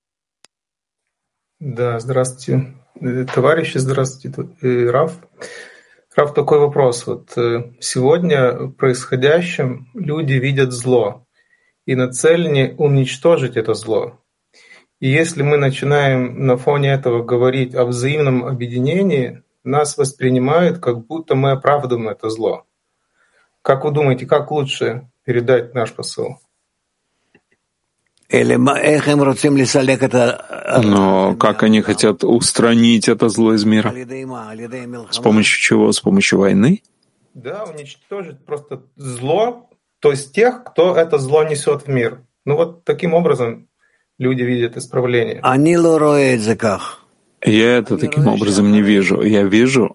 Да, здравствуйте, товарищи, здравствуйте, Рав. Рав, такой вопрос. Вот сегодня в происходящем люди видят зло и нацелены уничтожить это зло. И если мы начинаем на фоне этого говорить о взаимном объединении, нас воспринимают, как будто мы оправдываем это зло. Как вы думаете, как лучше передать наш посыл? Но как они хотят устранить это зло из мира? С помощью чего? С помощью войны? Да, уничтожить просто зло, то есть тех, кто это зло несет в мир. Ну вот таким образом люди видят исправление. Я это таким образом не вижу. Я вижу,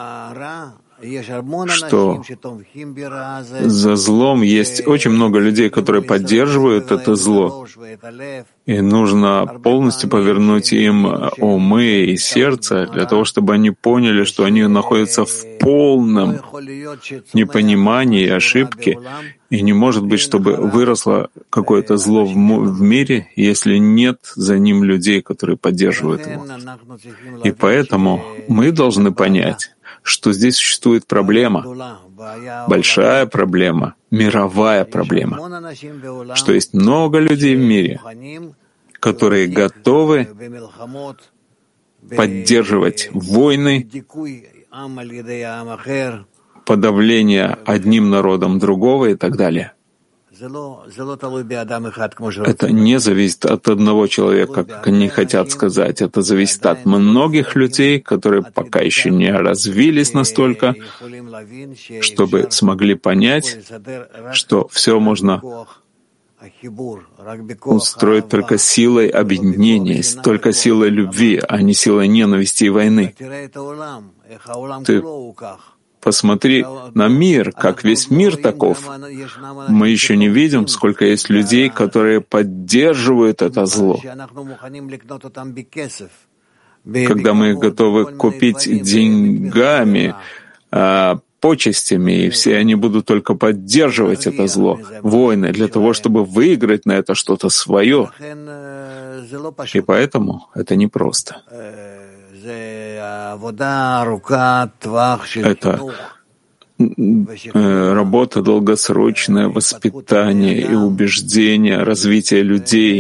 что за злом есть очень много людей, которые поддерживают это зло, и нужно полностью повернуть им умы и сердце для того, чтобы они поняли, что они находятся в полном непонимании и ошибке, и не может быть, чтобы выросло какое-то зло в мире, если нет за ним людей, которые поддерживают его. И поэтому мы должны понять, что здесь существует проблема, большая проблема, мировая проблема, что есть много людей в мире, которые готовы поддерживать войны, подавление одним народом другого и так далее. Это не зависит от одного человека, как они хотят сказать. Это зависит от многих людей, которые пока еще не развились настолько, чтобы смогли понять, что все можно устроить только силой объединения, только силой любви, а не силой ненависти и войны. Ты посмотри на мир, как весь мир таков. Мы еще не видим, сколько есть людей, которые поддерживают это зло. Когда мы их готовы купить деньгами, почестями, и все они будут только поддерживать это зло, войны, для того, чтобы выиграть на это что-то свое. И поэтому это непросто. Это работа долгосрочная, воспитание и убеждение, развитие людей.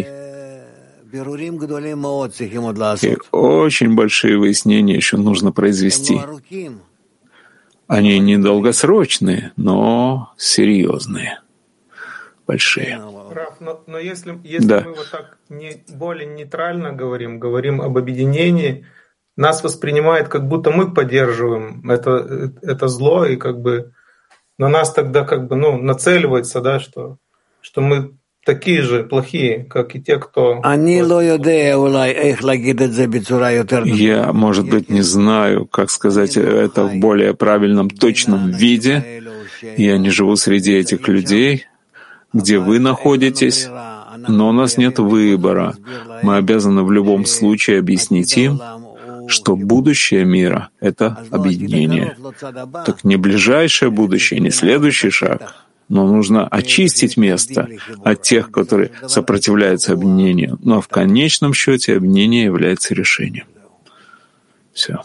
И очень большие выяснения еще нужно произвести. Они не долгосрочные, но серьезные, большие. Но если мы вот так более нейтрально говорим об объединении, нас воспринимает, как будто мы поддерживаем это зло, и как бы на нас тогда нацеливается, да, что мы такие же плохие, как и те, кто... Я, может быть, не знаю, как сказать это в более правильном, точном виде. Я не живу среди этих людей, где вы находитесь, но у нас нет выбора. Мы обязаны в любом случае объяснить им, что будущее мира — это объединение. Так не ближайшее будущее, не следующий шаг, но нужно очистить место от тех, которые сопротивляются объединению. Но в конечном счете объединение является решением. Все.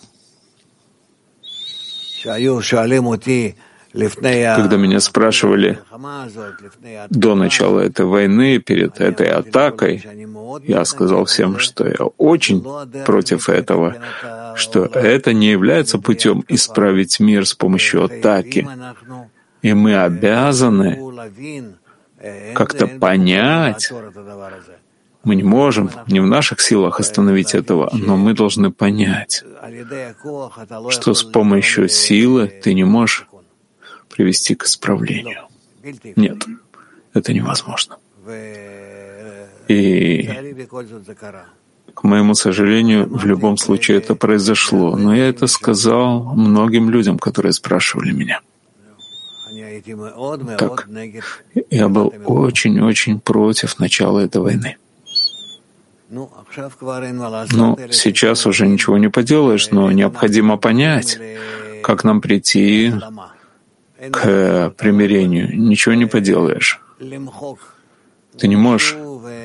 Когда меня спрашивали до начала этой войны, перед этой атакой, я сказал всем, что я очень против этого, что это не является путем исправить мир с помощью атаки. И мы обязаны как-то понять, мы не можем, не в наших силах остановить этого, но мы должны понять, что с помощью силы ты не можешь привести к исправлению. Нет, это невозможно. И, к моему сожалению, в любом случае это произошло. Но я это сказал многим людям, которые спрашивали меня. Так, я был очень-очень против начала этой войны. Ну, сейчас уже ничего не поделаешь, но необходимо понять, как нам прийти к примирению. Ничего не поделаешь. Ты не можешь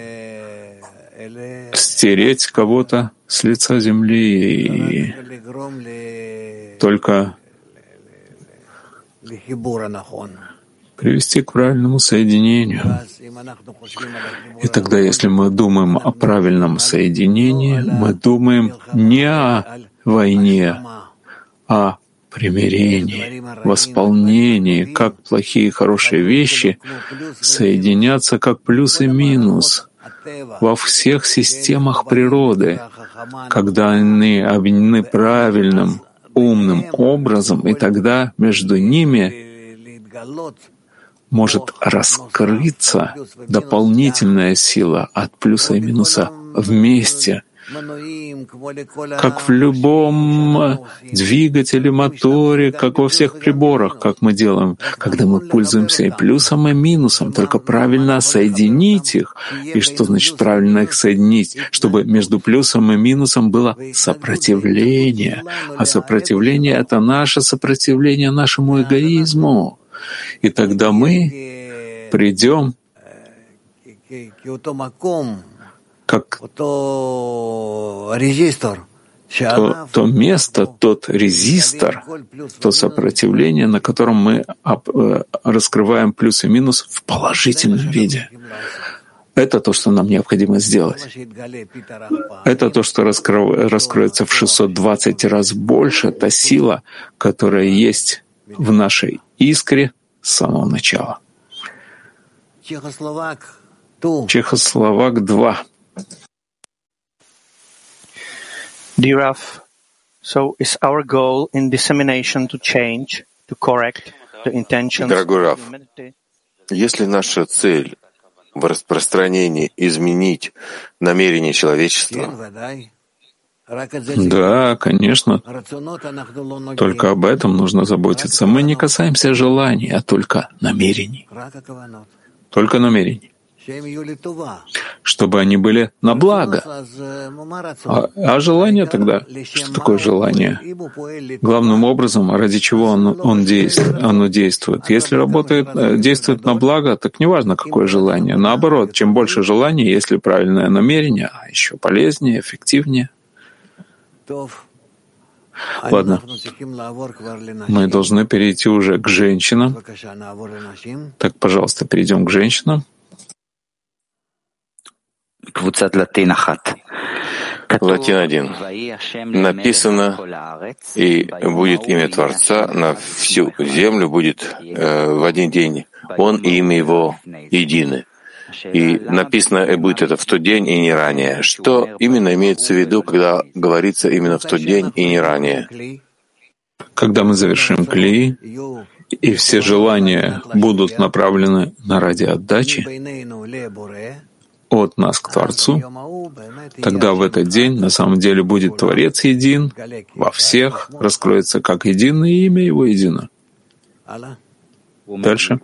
стереть кого-то с лица земли и только привести к правильному соединению. И тогда, если мы думаем о правильном соединении, мы думаем не о войне, а о примирении, восполнении, как плохие и хорошие вещи соединятся как плюс и минус во всех системах природы, когда они объединены правильным, умным образом, и тогда между ними может раскрыться дополнительная сила от плюса и минуса вместе, как в любом двигателе, моторе, как во всех приборах, как мы делаем, когда мы пользуемся и плюсом, и минусом, только правильно соединить их. И что значит правильно их соединить? Чтобы между плюсом и минусом было сопротивление. А сопротивление — это наше сопротивление нашему эгоизму. И тогда мы придем как то место, тот резистор, то сопротивление, на котором мы раскрываем плюс и минус в положительном виде. Это то, что нам необходимо сделать. Это то, что раскроется в 620 раз больше, та сила, которая есть в нашей искре с самого начала. Чехословак 2. Dear Raf, so is our goal in dissemination to change, to correct the intentions? Дорогой Раф, если наша цель в распространении изменить намерение человечества, да, конечно. Только об этом нужно заботиться. Мы не касаемся желаний, а только намерений. Только намерений. Чтобы они были на благо. А желание тогда? Что такое желание? Главным образом, ради чего оно действует. Если действует на благо, так неважно, какое желание. Наоборот, чем больше желаний, если правильное намерение, еще полезнее, эффективнее. Ладно, мы должны перейти уже к женщинам. Так, пожалуйста, перейдем к женщинам. Латин 1. Написано, и будет имя Творца на всю землю, будет в один день. Он и имя Его едины. И написано, и будет это в тот день и не ранее. Что именно имеется в виду, когда говорится именно в тот день и не ранее? Когда мы завершим клей, и все желания будут направлены на ради отдачи от нас к Творцу, тогда в этот день на самом деле будет Творец един, во всех раскроется как единое имя Его едино. Дальше.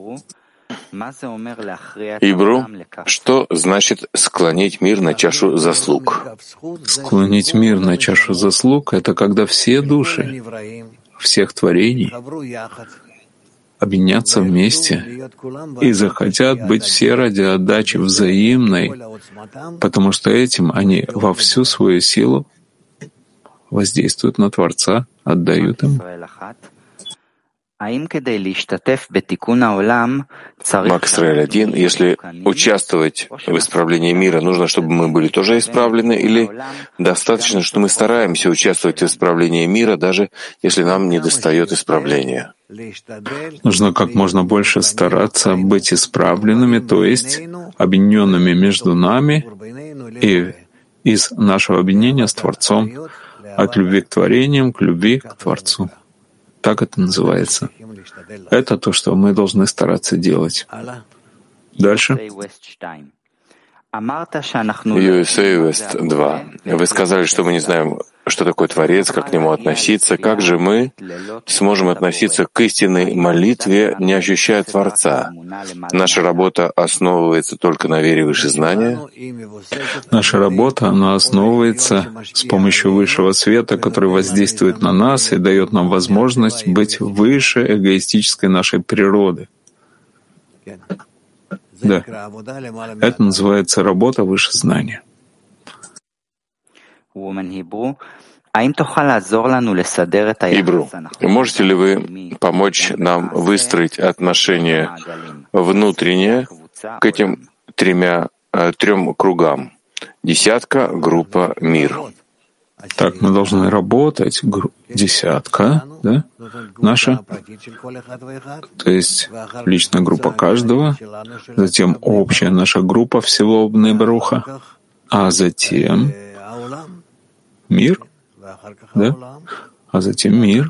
Ибру, что значит склонить мир на чашу заслуг? Склонить мир на чашу заслуг — это когда все души всех творений объединятся вместе и захотят быть все ради отдачи взаимной, потому что этим они во всю свою силу воздействуют на Творца, отдают им. Мак Исраэль 1. Если участвовать в исправлении мира, нужно, чтобы мы были тоже исправлены, или достаточно, что мы стараемся участвовать в исправлении мира, даже если нам недостает исправления? Нужно как можно больше стараться быть исправленными, то есть объединенными между нами и из нашего объединения с Творцом, от любви к творениям к любви к Творцу. Так это называется. Это то, что мы должны стараться делать. Дальше. USA West 2. Вы сказали, что мы не знаем, что такое Творец, как к нему относиться. Как же мы сможем относиться к истинной молитве, не ощущая Творца? Наша работа основывается только на вере выше знания? Наша работа, она основывается с помощью высшего света, который воздействует на нас и дает нам возможность быть выше эгоистической нашей природы. Да. Это называется работа выше знания. Ибру, можете ли вы помочь нам выстроить отношения внутренние к этим трем кругам? Десятка, группа, мир. Так мы должны работать, десятка, да, наша, то есть личная группа каждого, затем общая наша группа всего Бней Баруха, а затем мир, да, а затем мир.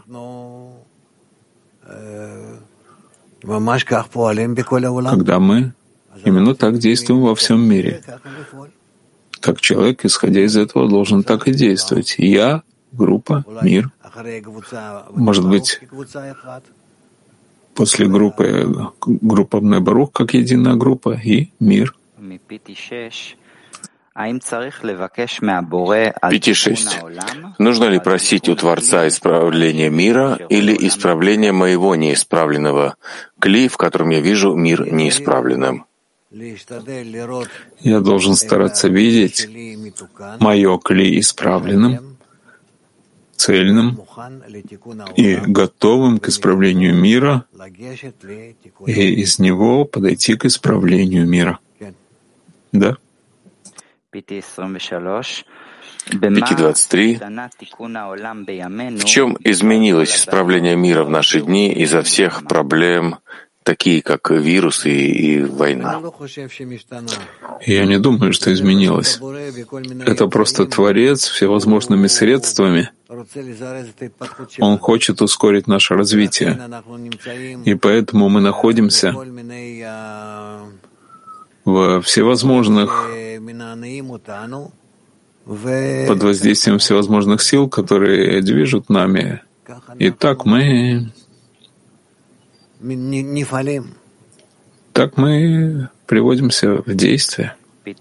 Когда мы именно так действуем во всем мире. Так человек, исходя из этого, должен так и действовать. Я, группа, мир. Может быть, после группа Бней Барух как единая группа и мир. 5.6. Нужно ли просить у Творца исправления мира или исправления моего неисправленного кли, в котором я вижу мир неисправленным? Я должен стараться видеть мое кли исправленным, цельным и готовым к исправлению мира, и из него подойти к исправлению мира. Да? 5.23. В чем изменилось исправление мира в наши дни из-за всех проблем, такие как вирусы и война? Я не думаю, что изменилось. Это просто Творец всевозможными средствами. Он хочет ускорить наше развитие. И поэтому мы находимся в всевозможных, под воздействием всевозможных сил, которые движут нами. И так мы приводимся в действие.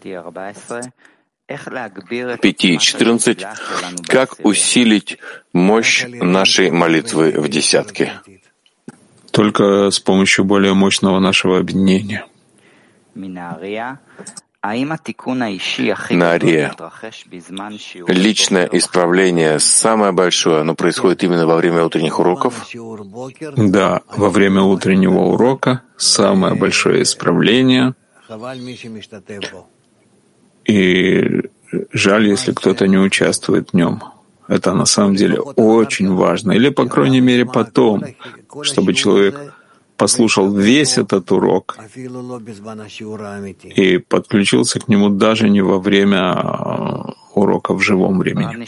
5.14. Как усилить мощь нашей молитвы в десятке? Только с помощью более мощного нашего объединения. Нария. Личное исправление самое большое, оно происходит именно во время утренних уроков? Да, во время утреннего урока самое большое исправление. И жаль, если кто-то не участвует в нем. Это на самом деле очень важно. Или, по крайней мере, потом, чтобы человек послушал весь этот урок и подключился к нему даже не во время урока в живом времени.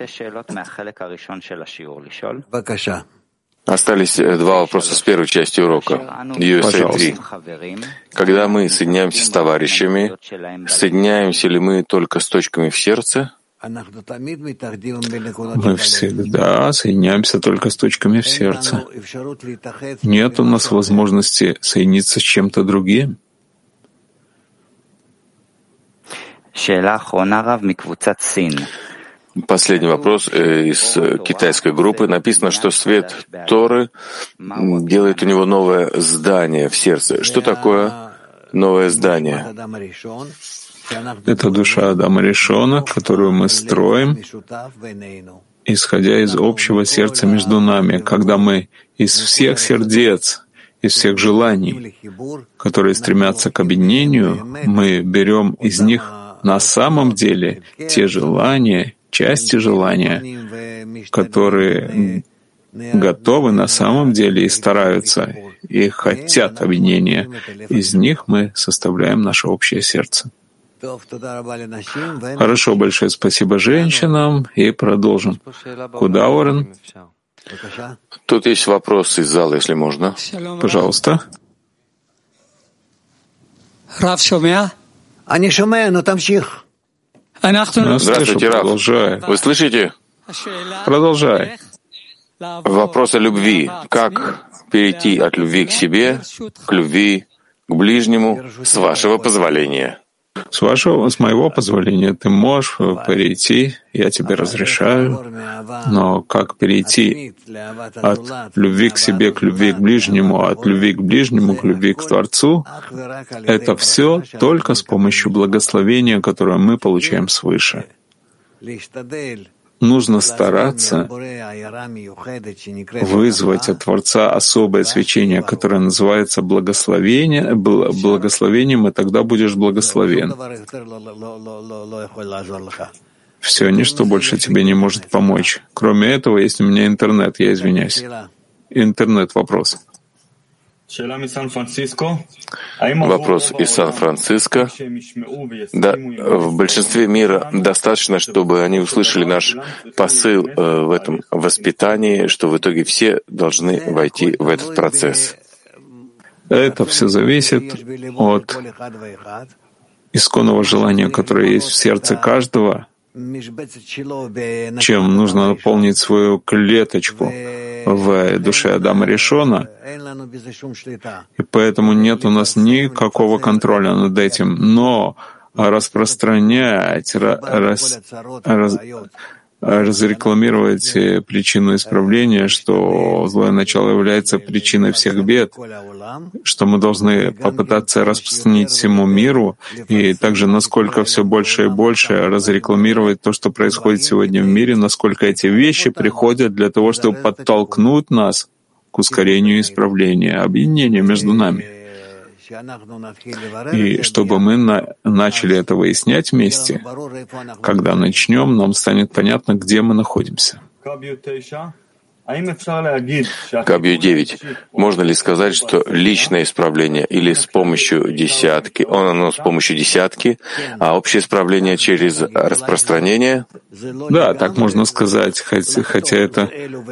Остались два вопроса с первой части урока. USA 3. Когда мы соединяемся с товарищами, соединяемся ли мы только с точками в сердце? Мы всегда соединяемся только с точками в сердце. Нет у нас возможности соединиться с чем-то другим. Последний вопрос из китайской группы. Написано, что свет Торы делает у него новое здание в сердце. Что такое новое здание? Это душа Адама Ришона, которую мы строим, исходя из общего сердца между нами, когда мы из всех сердец, из всех желаний, которые стремятся к объединению, мы берем из них на самом деле те желания, части желания, которые готовы на самом деле и стараются, и хотят объединения. Из них мы составляем наше общее сердце. Хорошо, большое спасибо женщинам, и продолжим. Куда, Орен? Тут есть вопрос из зала, если можно. Пожалуйста. Рав шомеа? Ани шомеа, но тамших. Здравствуйте, Рав. Продолжай. Вы слышите? Продолжай. Вопрос о любви. Как перейти от любви к себе к любви к ближнему с вашего позволения? С моего позволения ты можешь перейти, я тебе разрешаю, но как перейти от любви к себе к любви к ближнему, от любви к ближнему к любви к Творцу, это все только с помощью благословения, которое мы получаем свыше. Нужно стараться вызвать от Творца особое свечение, которое называется благословением, и тогда будешь благословен. Все, ничто больше тебе не может помочь. Кроме этого, есть у меня интернет, я извиняюсь. Интернет-вопрос. Вопрос из Сан-Франциско. Да, в большинстве мира достаточно, чтобы они услышали наш посыл в этом воспитании, что в итоге все должны войти в этот процесс. Это все зависит от исконного желания, которое есть в сердце каждого, чем нужно наполнить свою клеточку в душе Адама Ришона, и поэтому нет у нас никакого контроля над этим. Но распространять, разрекламировать причину исправления, что злое начало является причиной всех бед, что мы должны попытаться распространить всему миру, и также насколько все больше и больше разрекламировать то, что происходит сегодня в мире, насколько эти вещи приходят для того, чтобы подтолкнуть нас к ускорению исправления, объединению между нами. И чтобы мы начали это выяснять вместе, когда начнем, нам станет понятно, где мы находимся. Кабью 9. Можно ли сказать, что личное исправление или с помощью десятки, оно с помощью десятки, а общее исправление через распространение? Да, так можно сказать, хотя это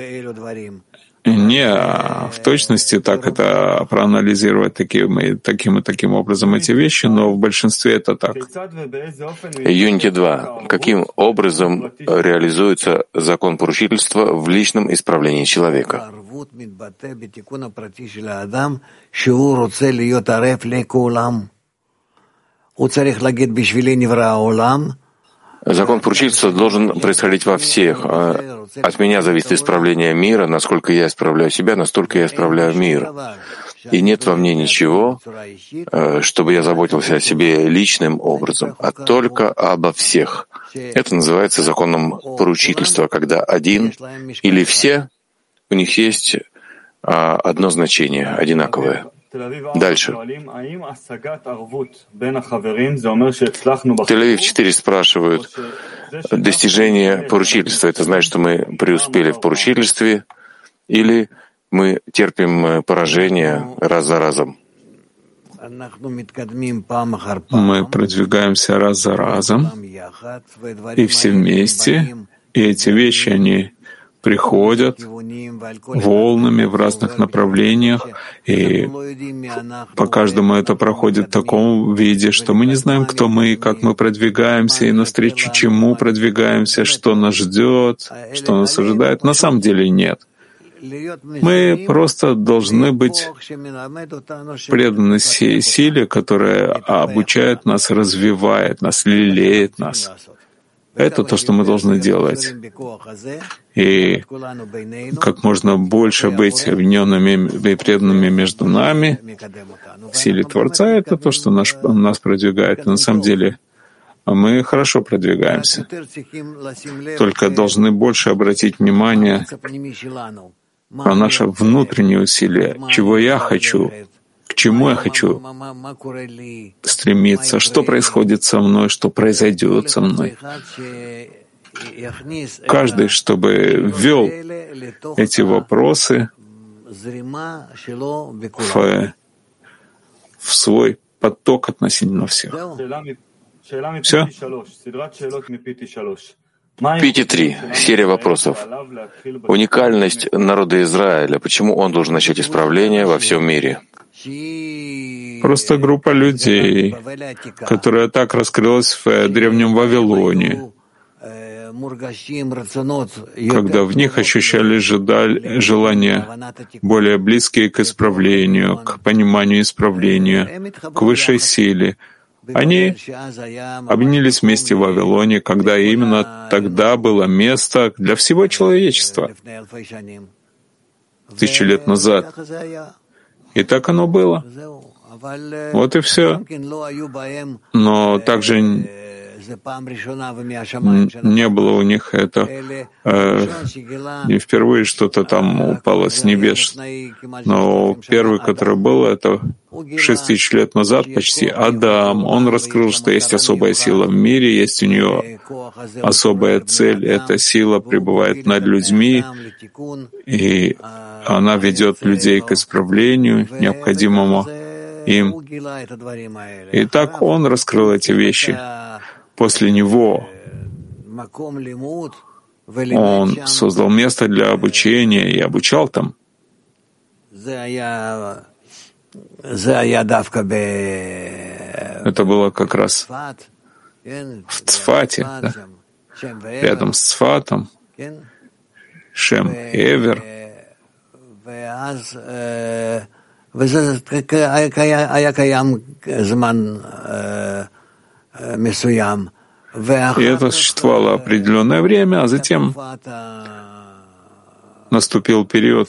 не в точности так это проанализировать таким и таким образом эти вещи, но в большинстве это так. Юнити 2. Каким образом реализуется закон поручительства в личном исправлении человека? Закон поручительства должен происходить во всех. От меня зависит исправление мира. Насколько я исправляю себя, настолько я исправляю мир. И нет во мне ничего, чтобы я заботился о себе личным образом, а только обо всех. Это называется законом поручительства, когда один или все, у них есть одно значение, одинаковое. Дальше. Тель-Авив 4 спрашивают, достижение поручительства, это значит, что мы преуспели в поручительстве, или мы терпим поражение раз за разом? Мы продвигаемся раз за разом, и все вместе, и эти вещи, они приходят волнами в разных направлениях, и по каждому это проходит в таком виде, что мы не знаем, кто мы, и как мы продвигаемся, и навстречу чему продвигаемся, что нас ждет, что нас ожидает. На самом деле нет. Мы просто должны быть преданы сей силе, которая обучает нас, развивает нас, лелеет нас. Это то, что мы должны делать. И как можно больше быть объединенными и преданными между нами в силе Творца, это то, что нас продвигает. И на самом деле мы хорошо продвигаемся. Только должны больше обратить внимание на наше внутреннее усилие, чего я хочу, к чему я хочу стремиться, что происходит со мной, что произойдет со мной. Каждый, чтобы ввел эти вопросы в свой поток относительно всех. Все? Пити 3. Серия вопросов. Уникальность народа Израиля. Почему он должен начать исправление во всем мире? Просто группа людей, которая так раскрылась в Древнем Вавилоне, когда в них ощущали желания более близкие к исправлению, к пониманию исправления, к высшей силе. Они объединились вместе в Вавилоне, когда именно тогда было место для всего человечества, 1000 лет назад. И так оно было. Вот и все. Но также Не было у них это не впервые что-то там упало с небес. Но первый, который был, это 6000 лет назад почти Адам. Он раскрыл, что есть особая сила в мире, есть у нее особая цель. Эта сила пребывает над людьми, и она ведет людей к исправлению, необходимому им. И так он раскрыл эти вещи. После него он создал место для обучения и обучал там. Это было как раз в Цфате, да? Рядом с Цфатом, Шем и Эвер. И это существовало определенное время, а затем наступил период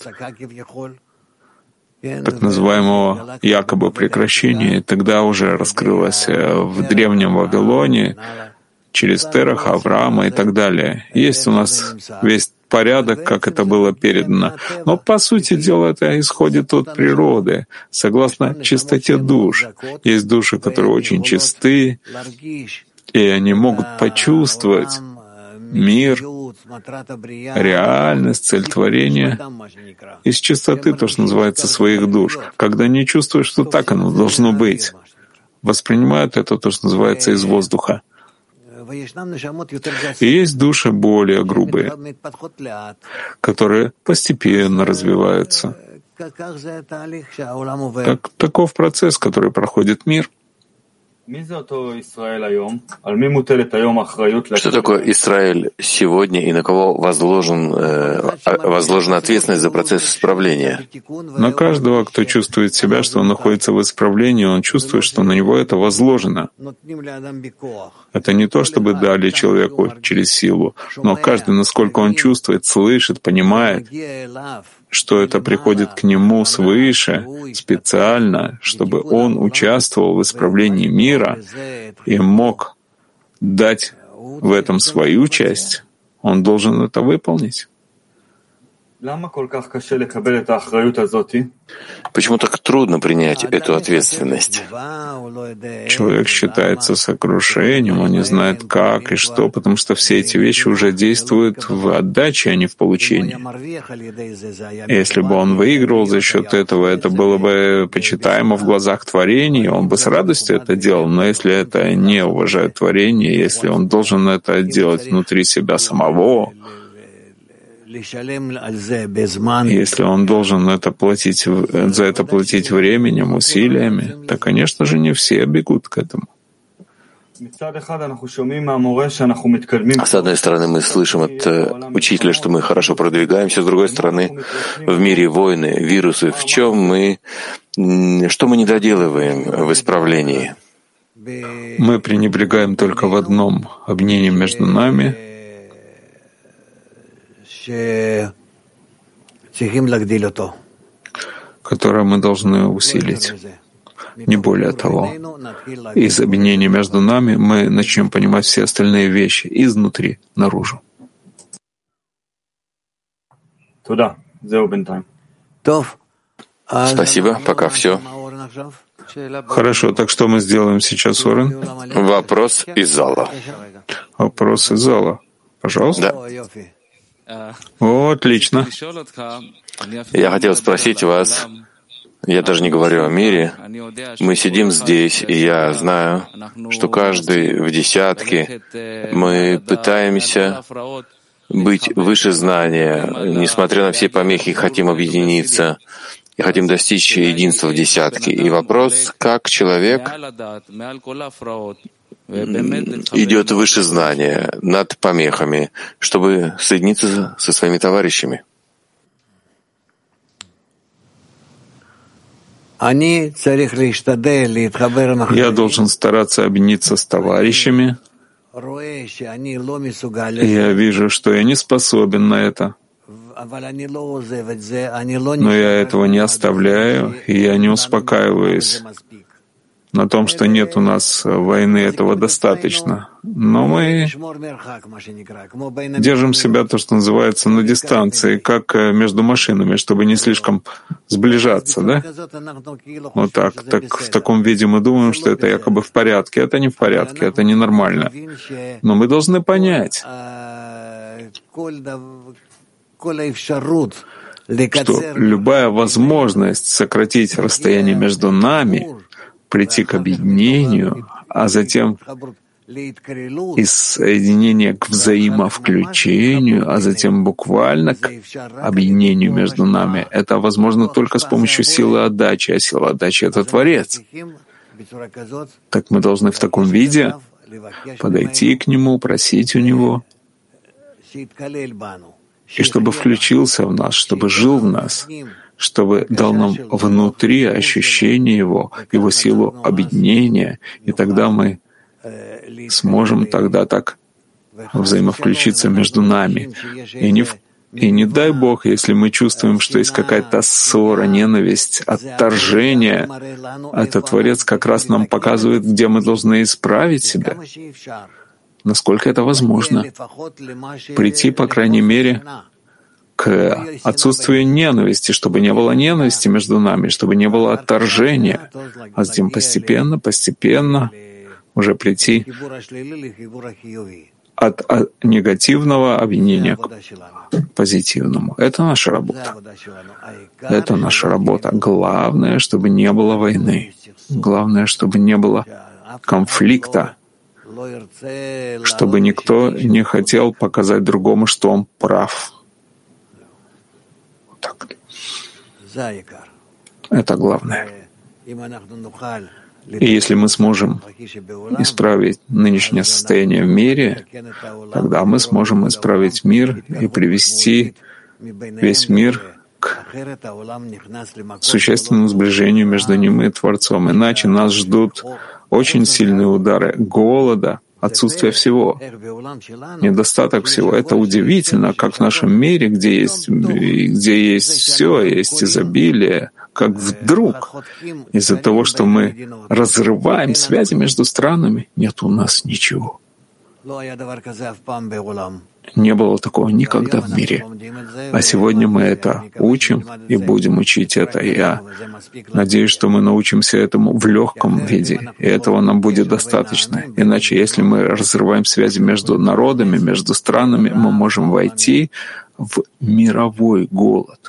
так называемого якобы прекращения, и тогда уже раскрылось в древнем Вавилоне через Тераха, Авраама и так далее. Есть у нас весь порядок, как это было передано. Но, по сути дела, это исходит от природы, согласно чистоте душ. Есть души, которые очень чисты, и они могут почувствовать мир, реальность, цель творения из чистоты, то, что называется, своих душ. Когда они чувствуют, что так оно должно быть, воспринимают это, то, что называется, из воздуха. И есть души более грубые, которые постепенно развиваются. Таков процесс, который проходит мир. Что такое Израиль сегодня и на кого возложена ответственность за процесс исправления? На каждого, кто чувствует себя, что он находится в исправлении, он чувствует, что на него это возложено. Это не то, чтобы дали человеку через силу, но каждый, насколько он чувствует, слышит, понимает, что это приходит к нему свыше, специально, чтобы он участвовал в исправлении мира и мог дать в этом свою часть, он должен это выполнить. Почему так трудно принять эту ответственность? Человек считается сокрушением, он не знает как и что, потому что все эти вещи уже действуют в отдаче, а не в получении. Если бы он выигрывал за счет этого, это было бы почитаемо в глазах творения, он бы с радостью это делал, но если это не уважает творение, если он должен это делать внутри себя самого, если он должен это за это платить временем, усилиями, то, конечно же, не все бегут к этому. С одной стороны, мы слышим от учителя, что мы хорошо продвигаемся, с другой стороны, в мире войны, вирусы, что мы не доделываем в исправлении? Мы пренебрегаем только в одном — объединении между нами, которое мы должны усилить. Не более того. Из объединения между нами мы начнем понимать все остальные вещи изнутри наружу. Спасибо, пока все. Хорошо, так что мы сделаем сейчас, Орен? Вопрос из зала. Вопрос из зала. Пожалуйста. Да. О, отлично. Я хотел спросить вас, я даже не говорю о мире, мы сидим здесь, и я знаю, что каждый в десятке мы пытаемся быть выше знания, несмотря на все помехи, хотим объединиться и хотим достичь единства в десятке. И вопрос, как человек идет выше знания, над помехами, чтобы соединиться со своими товарищами. Я должен стараться объединиться с товарищами. Я вижу, что я не способен на это. Но я этого не оставляю, и я не успокаиваюсь на том, что нет у нас войны, этого достаточно. Но мы держим себя, то, что называется, на дистанции, как между машинами, чтобы не слишком сближаться, да? Вот так. Так в таком виде мы думаем, что это якобы в порядке. Это не в порядке, это ненормально. Но мы должны понять, что любая возможность сократить расстояние между нами, прийти к объединению, а затем из соединения к взаимовключению, а затем буквально к объединению между нами, это возможно только с помощью силы отдачи, а сила отдачи — это Творец. Так мы должны в таком виде подойти к Нему, просить у Него, и чтобы включился в нас, чтобы жил в нас, чтобы дал нам внутри ощущение Его силу объединения, и тогда мы сможем тогда так взаимовключиться между нами. И не дай Бог, если мы чувствуем, что есть какая-то ссора, ненависть, отторжение, этот Творец как раз нам показывает, где мы должны исправить себя, насколько это возможно. Прийти, по крайней мере, к отсутствию ненависти, чтобы не было ненависти между нами, чтобы не было отторжения, а затем постепенно уже прийти от негативного объединения к позитивному. Это наша работа. Это наша работа. Главное, чтобы не было войны. Главное, чтобы не было конфликта, чтобы никто не хотел показать другому, что он прав. Вот так. Это главное. И если мы сможем исправить нынешнее состояние в мире, тогда мы сможем исправить мир и привести весь мир к существенному сближению между ним и Творцом. Иначе нас ждут очень сильные удары голода, отсутствие всего, недостаток всего. Это удивительно, как в нашем мире, где есть все, есть изобилие, как вдруг из-за того, что мы разрываем связи между странами, нет у нас ничего. Не было такого никогда в мире. А сегодня мы это учим и будем учить это. И я надеюсь, что мы научимся этому в легком виде, и этого нам будет достаточно. Иначе, если мы разрываем связи между народами, между странами, мы можем войти в мировой голод.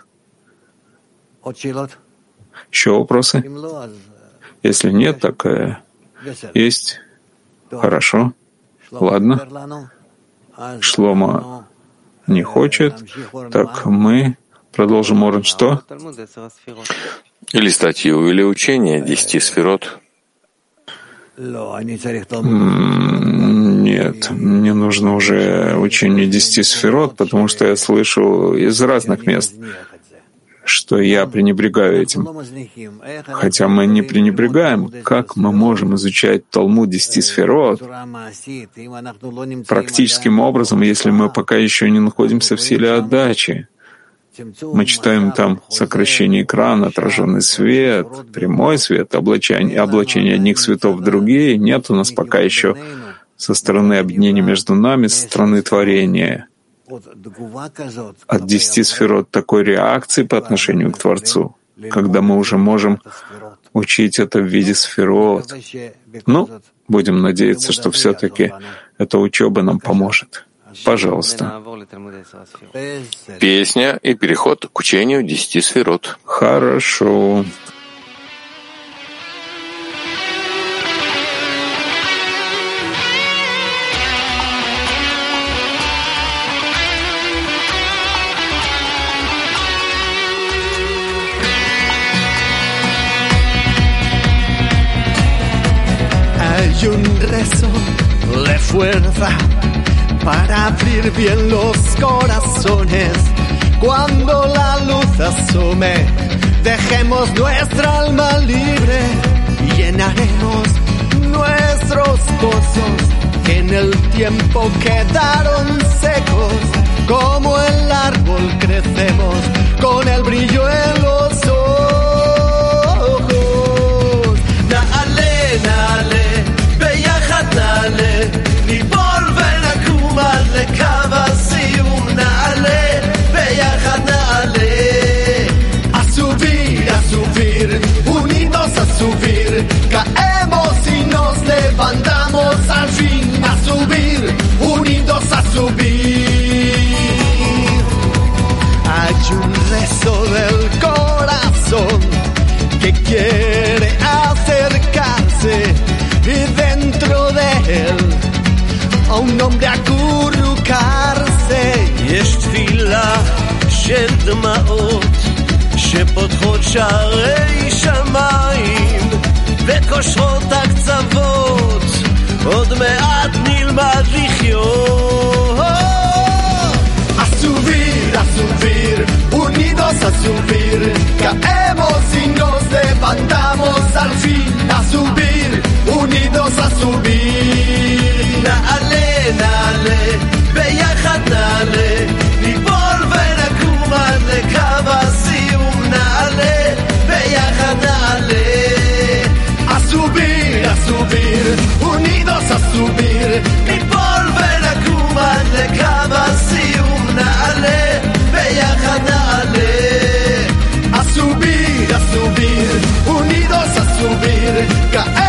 Еще вопросы? Если нет, так есть. Хорошо. Ладно. Шломо не хочет. Так мы продолжим Орен. Что? Или статью, или учение 10 сферот. Нет, мне нужно уже учение 10 сферот, потому что я слышу из разных мест, что я пренебрегаю этим. Хотя мы не пренебрегаем, как мы можем изучать Талмуд 10 сферот практическим образом, если мы пока еще не находимся в силе отдачи. Мы читаем там сокращение экрана, отраженный свет, прямой свет, облачение одних светов в другие. Нет у нас пока еще со стороны объединения между нами, со стороны творения. От 10 сферот такой реакции по отношению к Творцу, когда мы уже можем учить это в виде сферот. Ну, будем надеяться, что все-таки эта учеба нам поможет. Пожалуйста. Песня и переход к учению 10 сферот. Хорошо. Hay un rezo de fuerza para abrir bien los corazones. Cuando la luz asome, dejemos nuestra alma libre y llenaremos nuestros pozos que en el tiempo quedaron secos. Como el árbol crecemos con el brillo en los ojos. Dale, un hombre acurrucarse. יש תפילה של דמעות שפותחות שערי שמיים וקושרות הקצוות, עוד מעט נלמד לחיות. A subir, unidos a subir, caemos y nos levantamos al fin. A subir, unidos a subir. נעלה, נעלה, ביחד נעלה, ניפול ונקום עד לקו הסיום. נעלה, ביחד נעלה. A subir, unidos a subir, ניפול ונקום עד לקו הסיום. נעלה, ביחד נעלה. A subir, unidos a subir,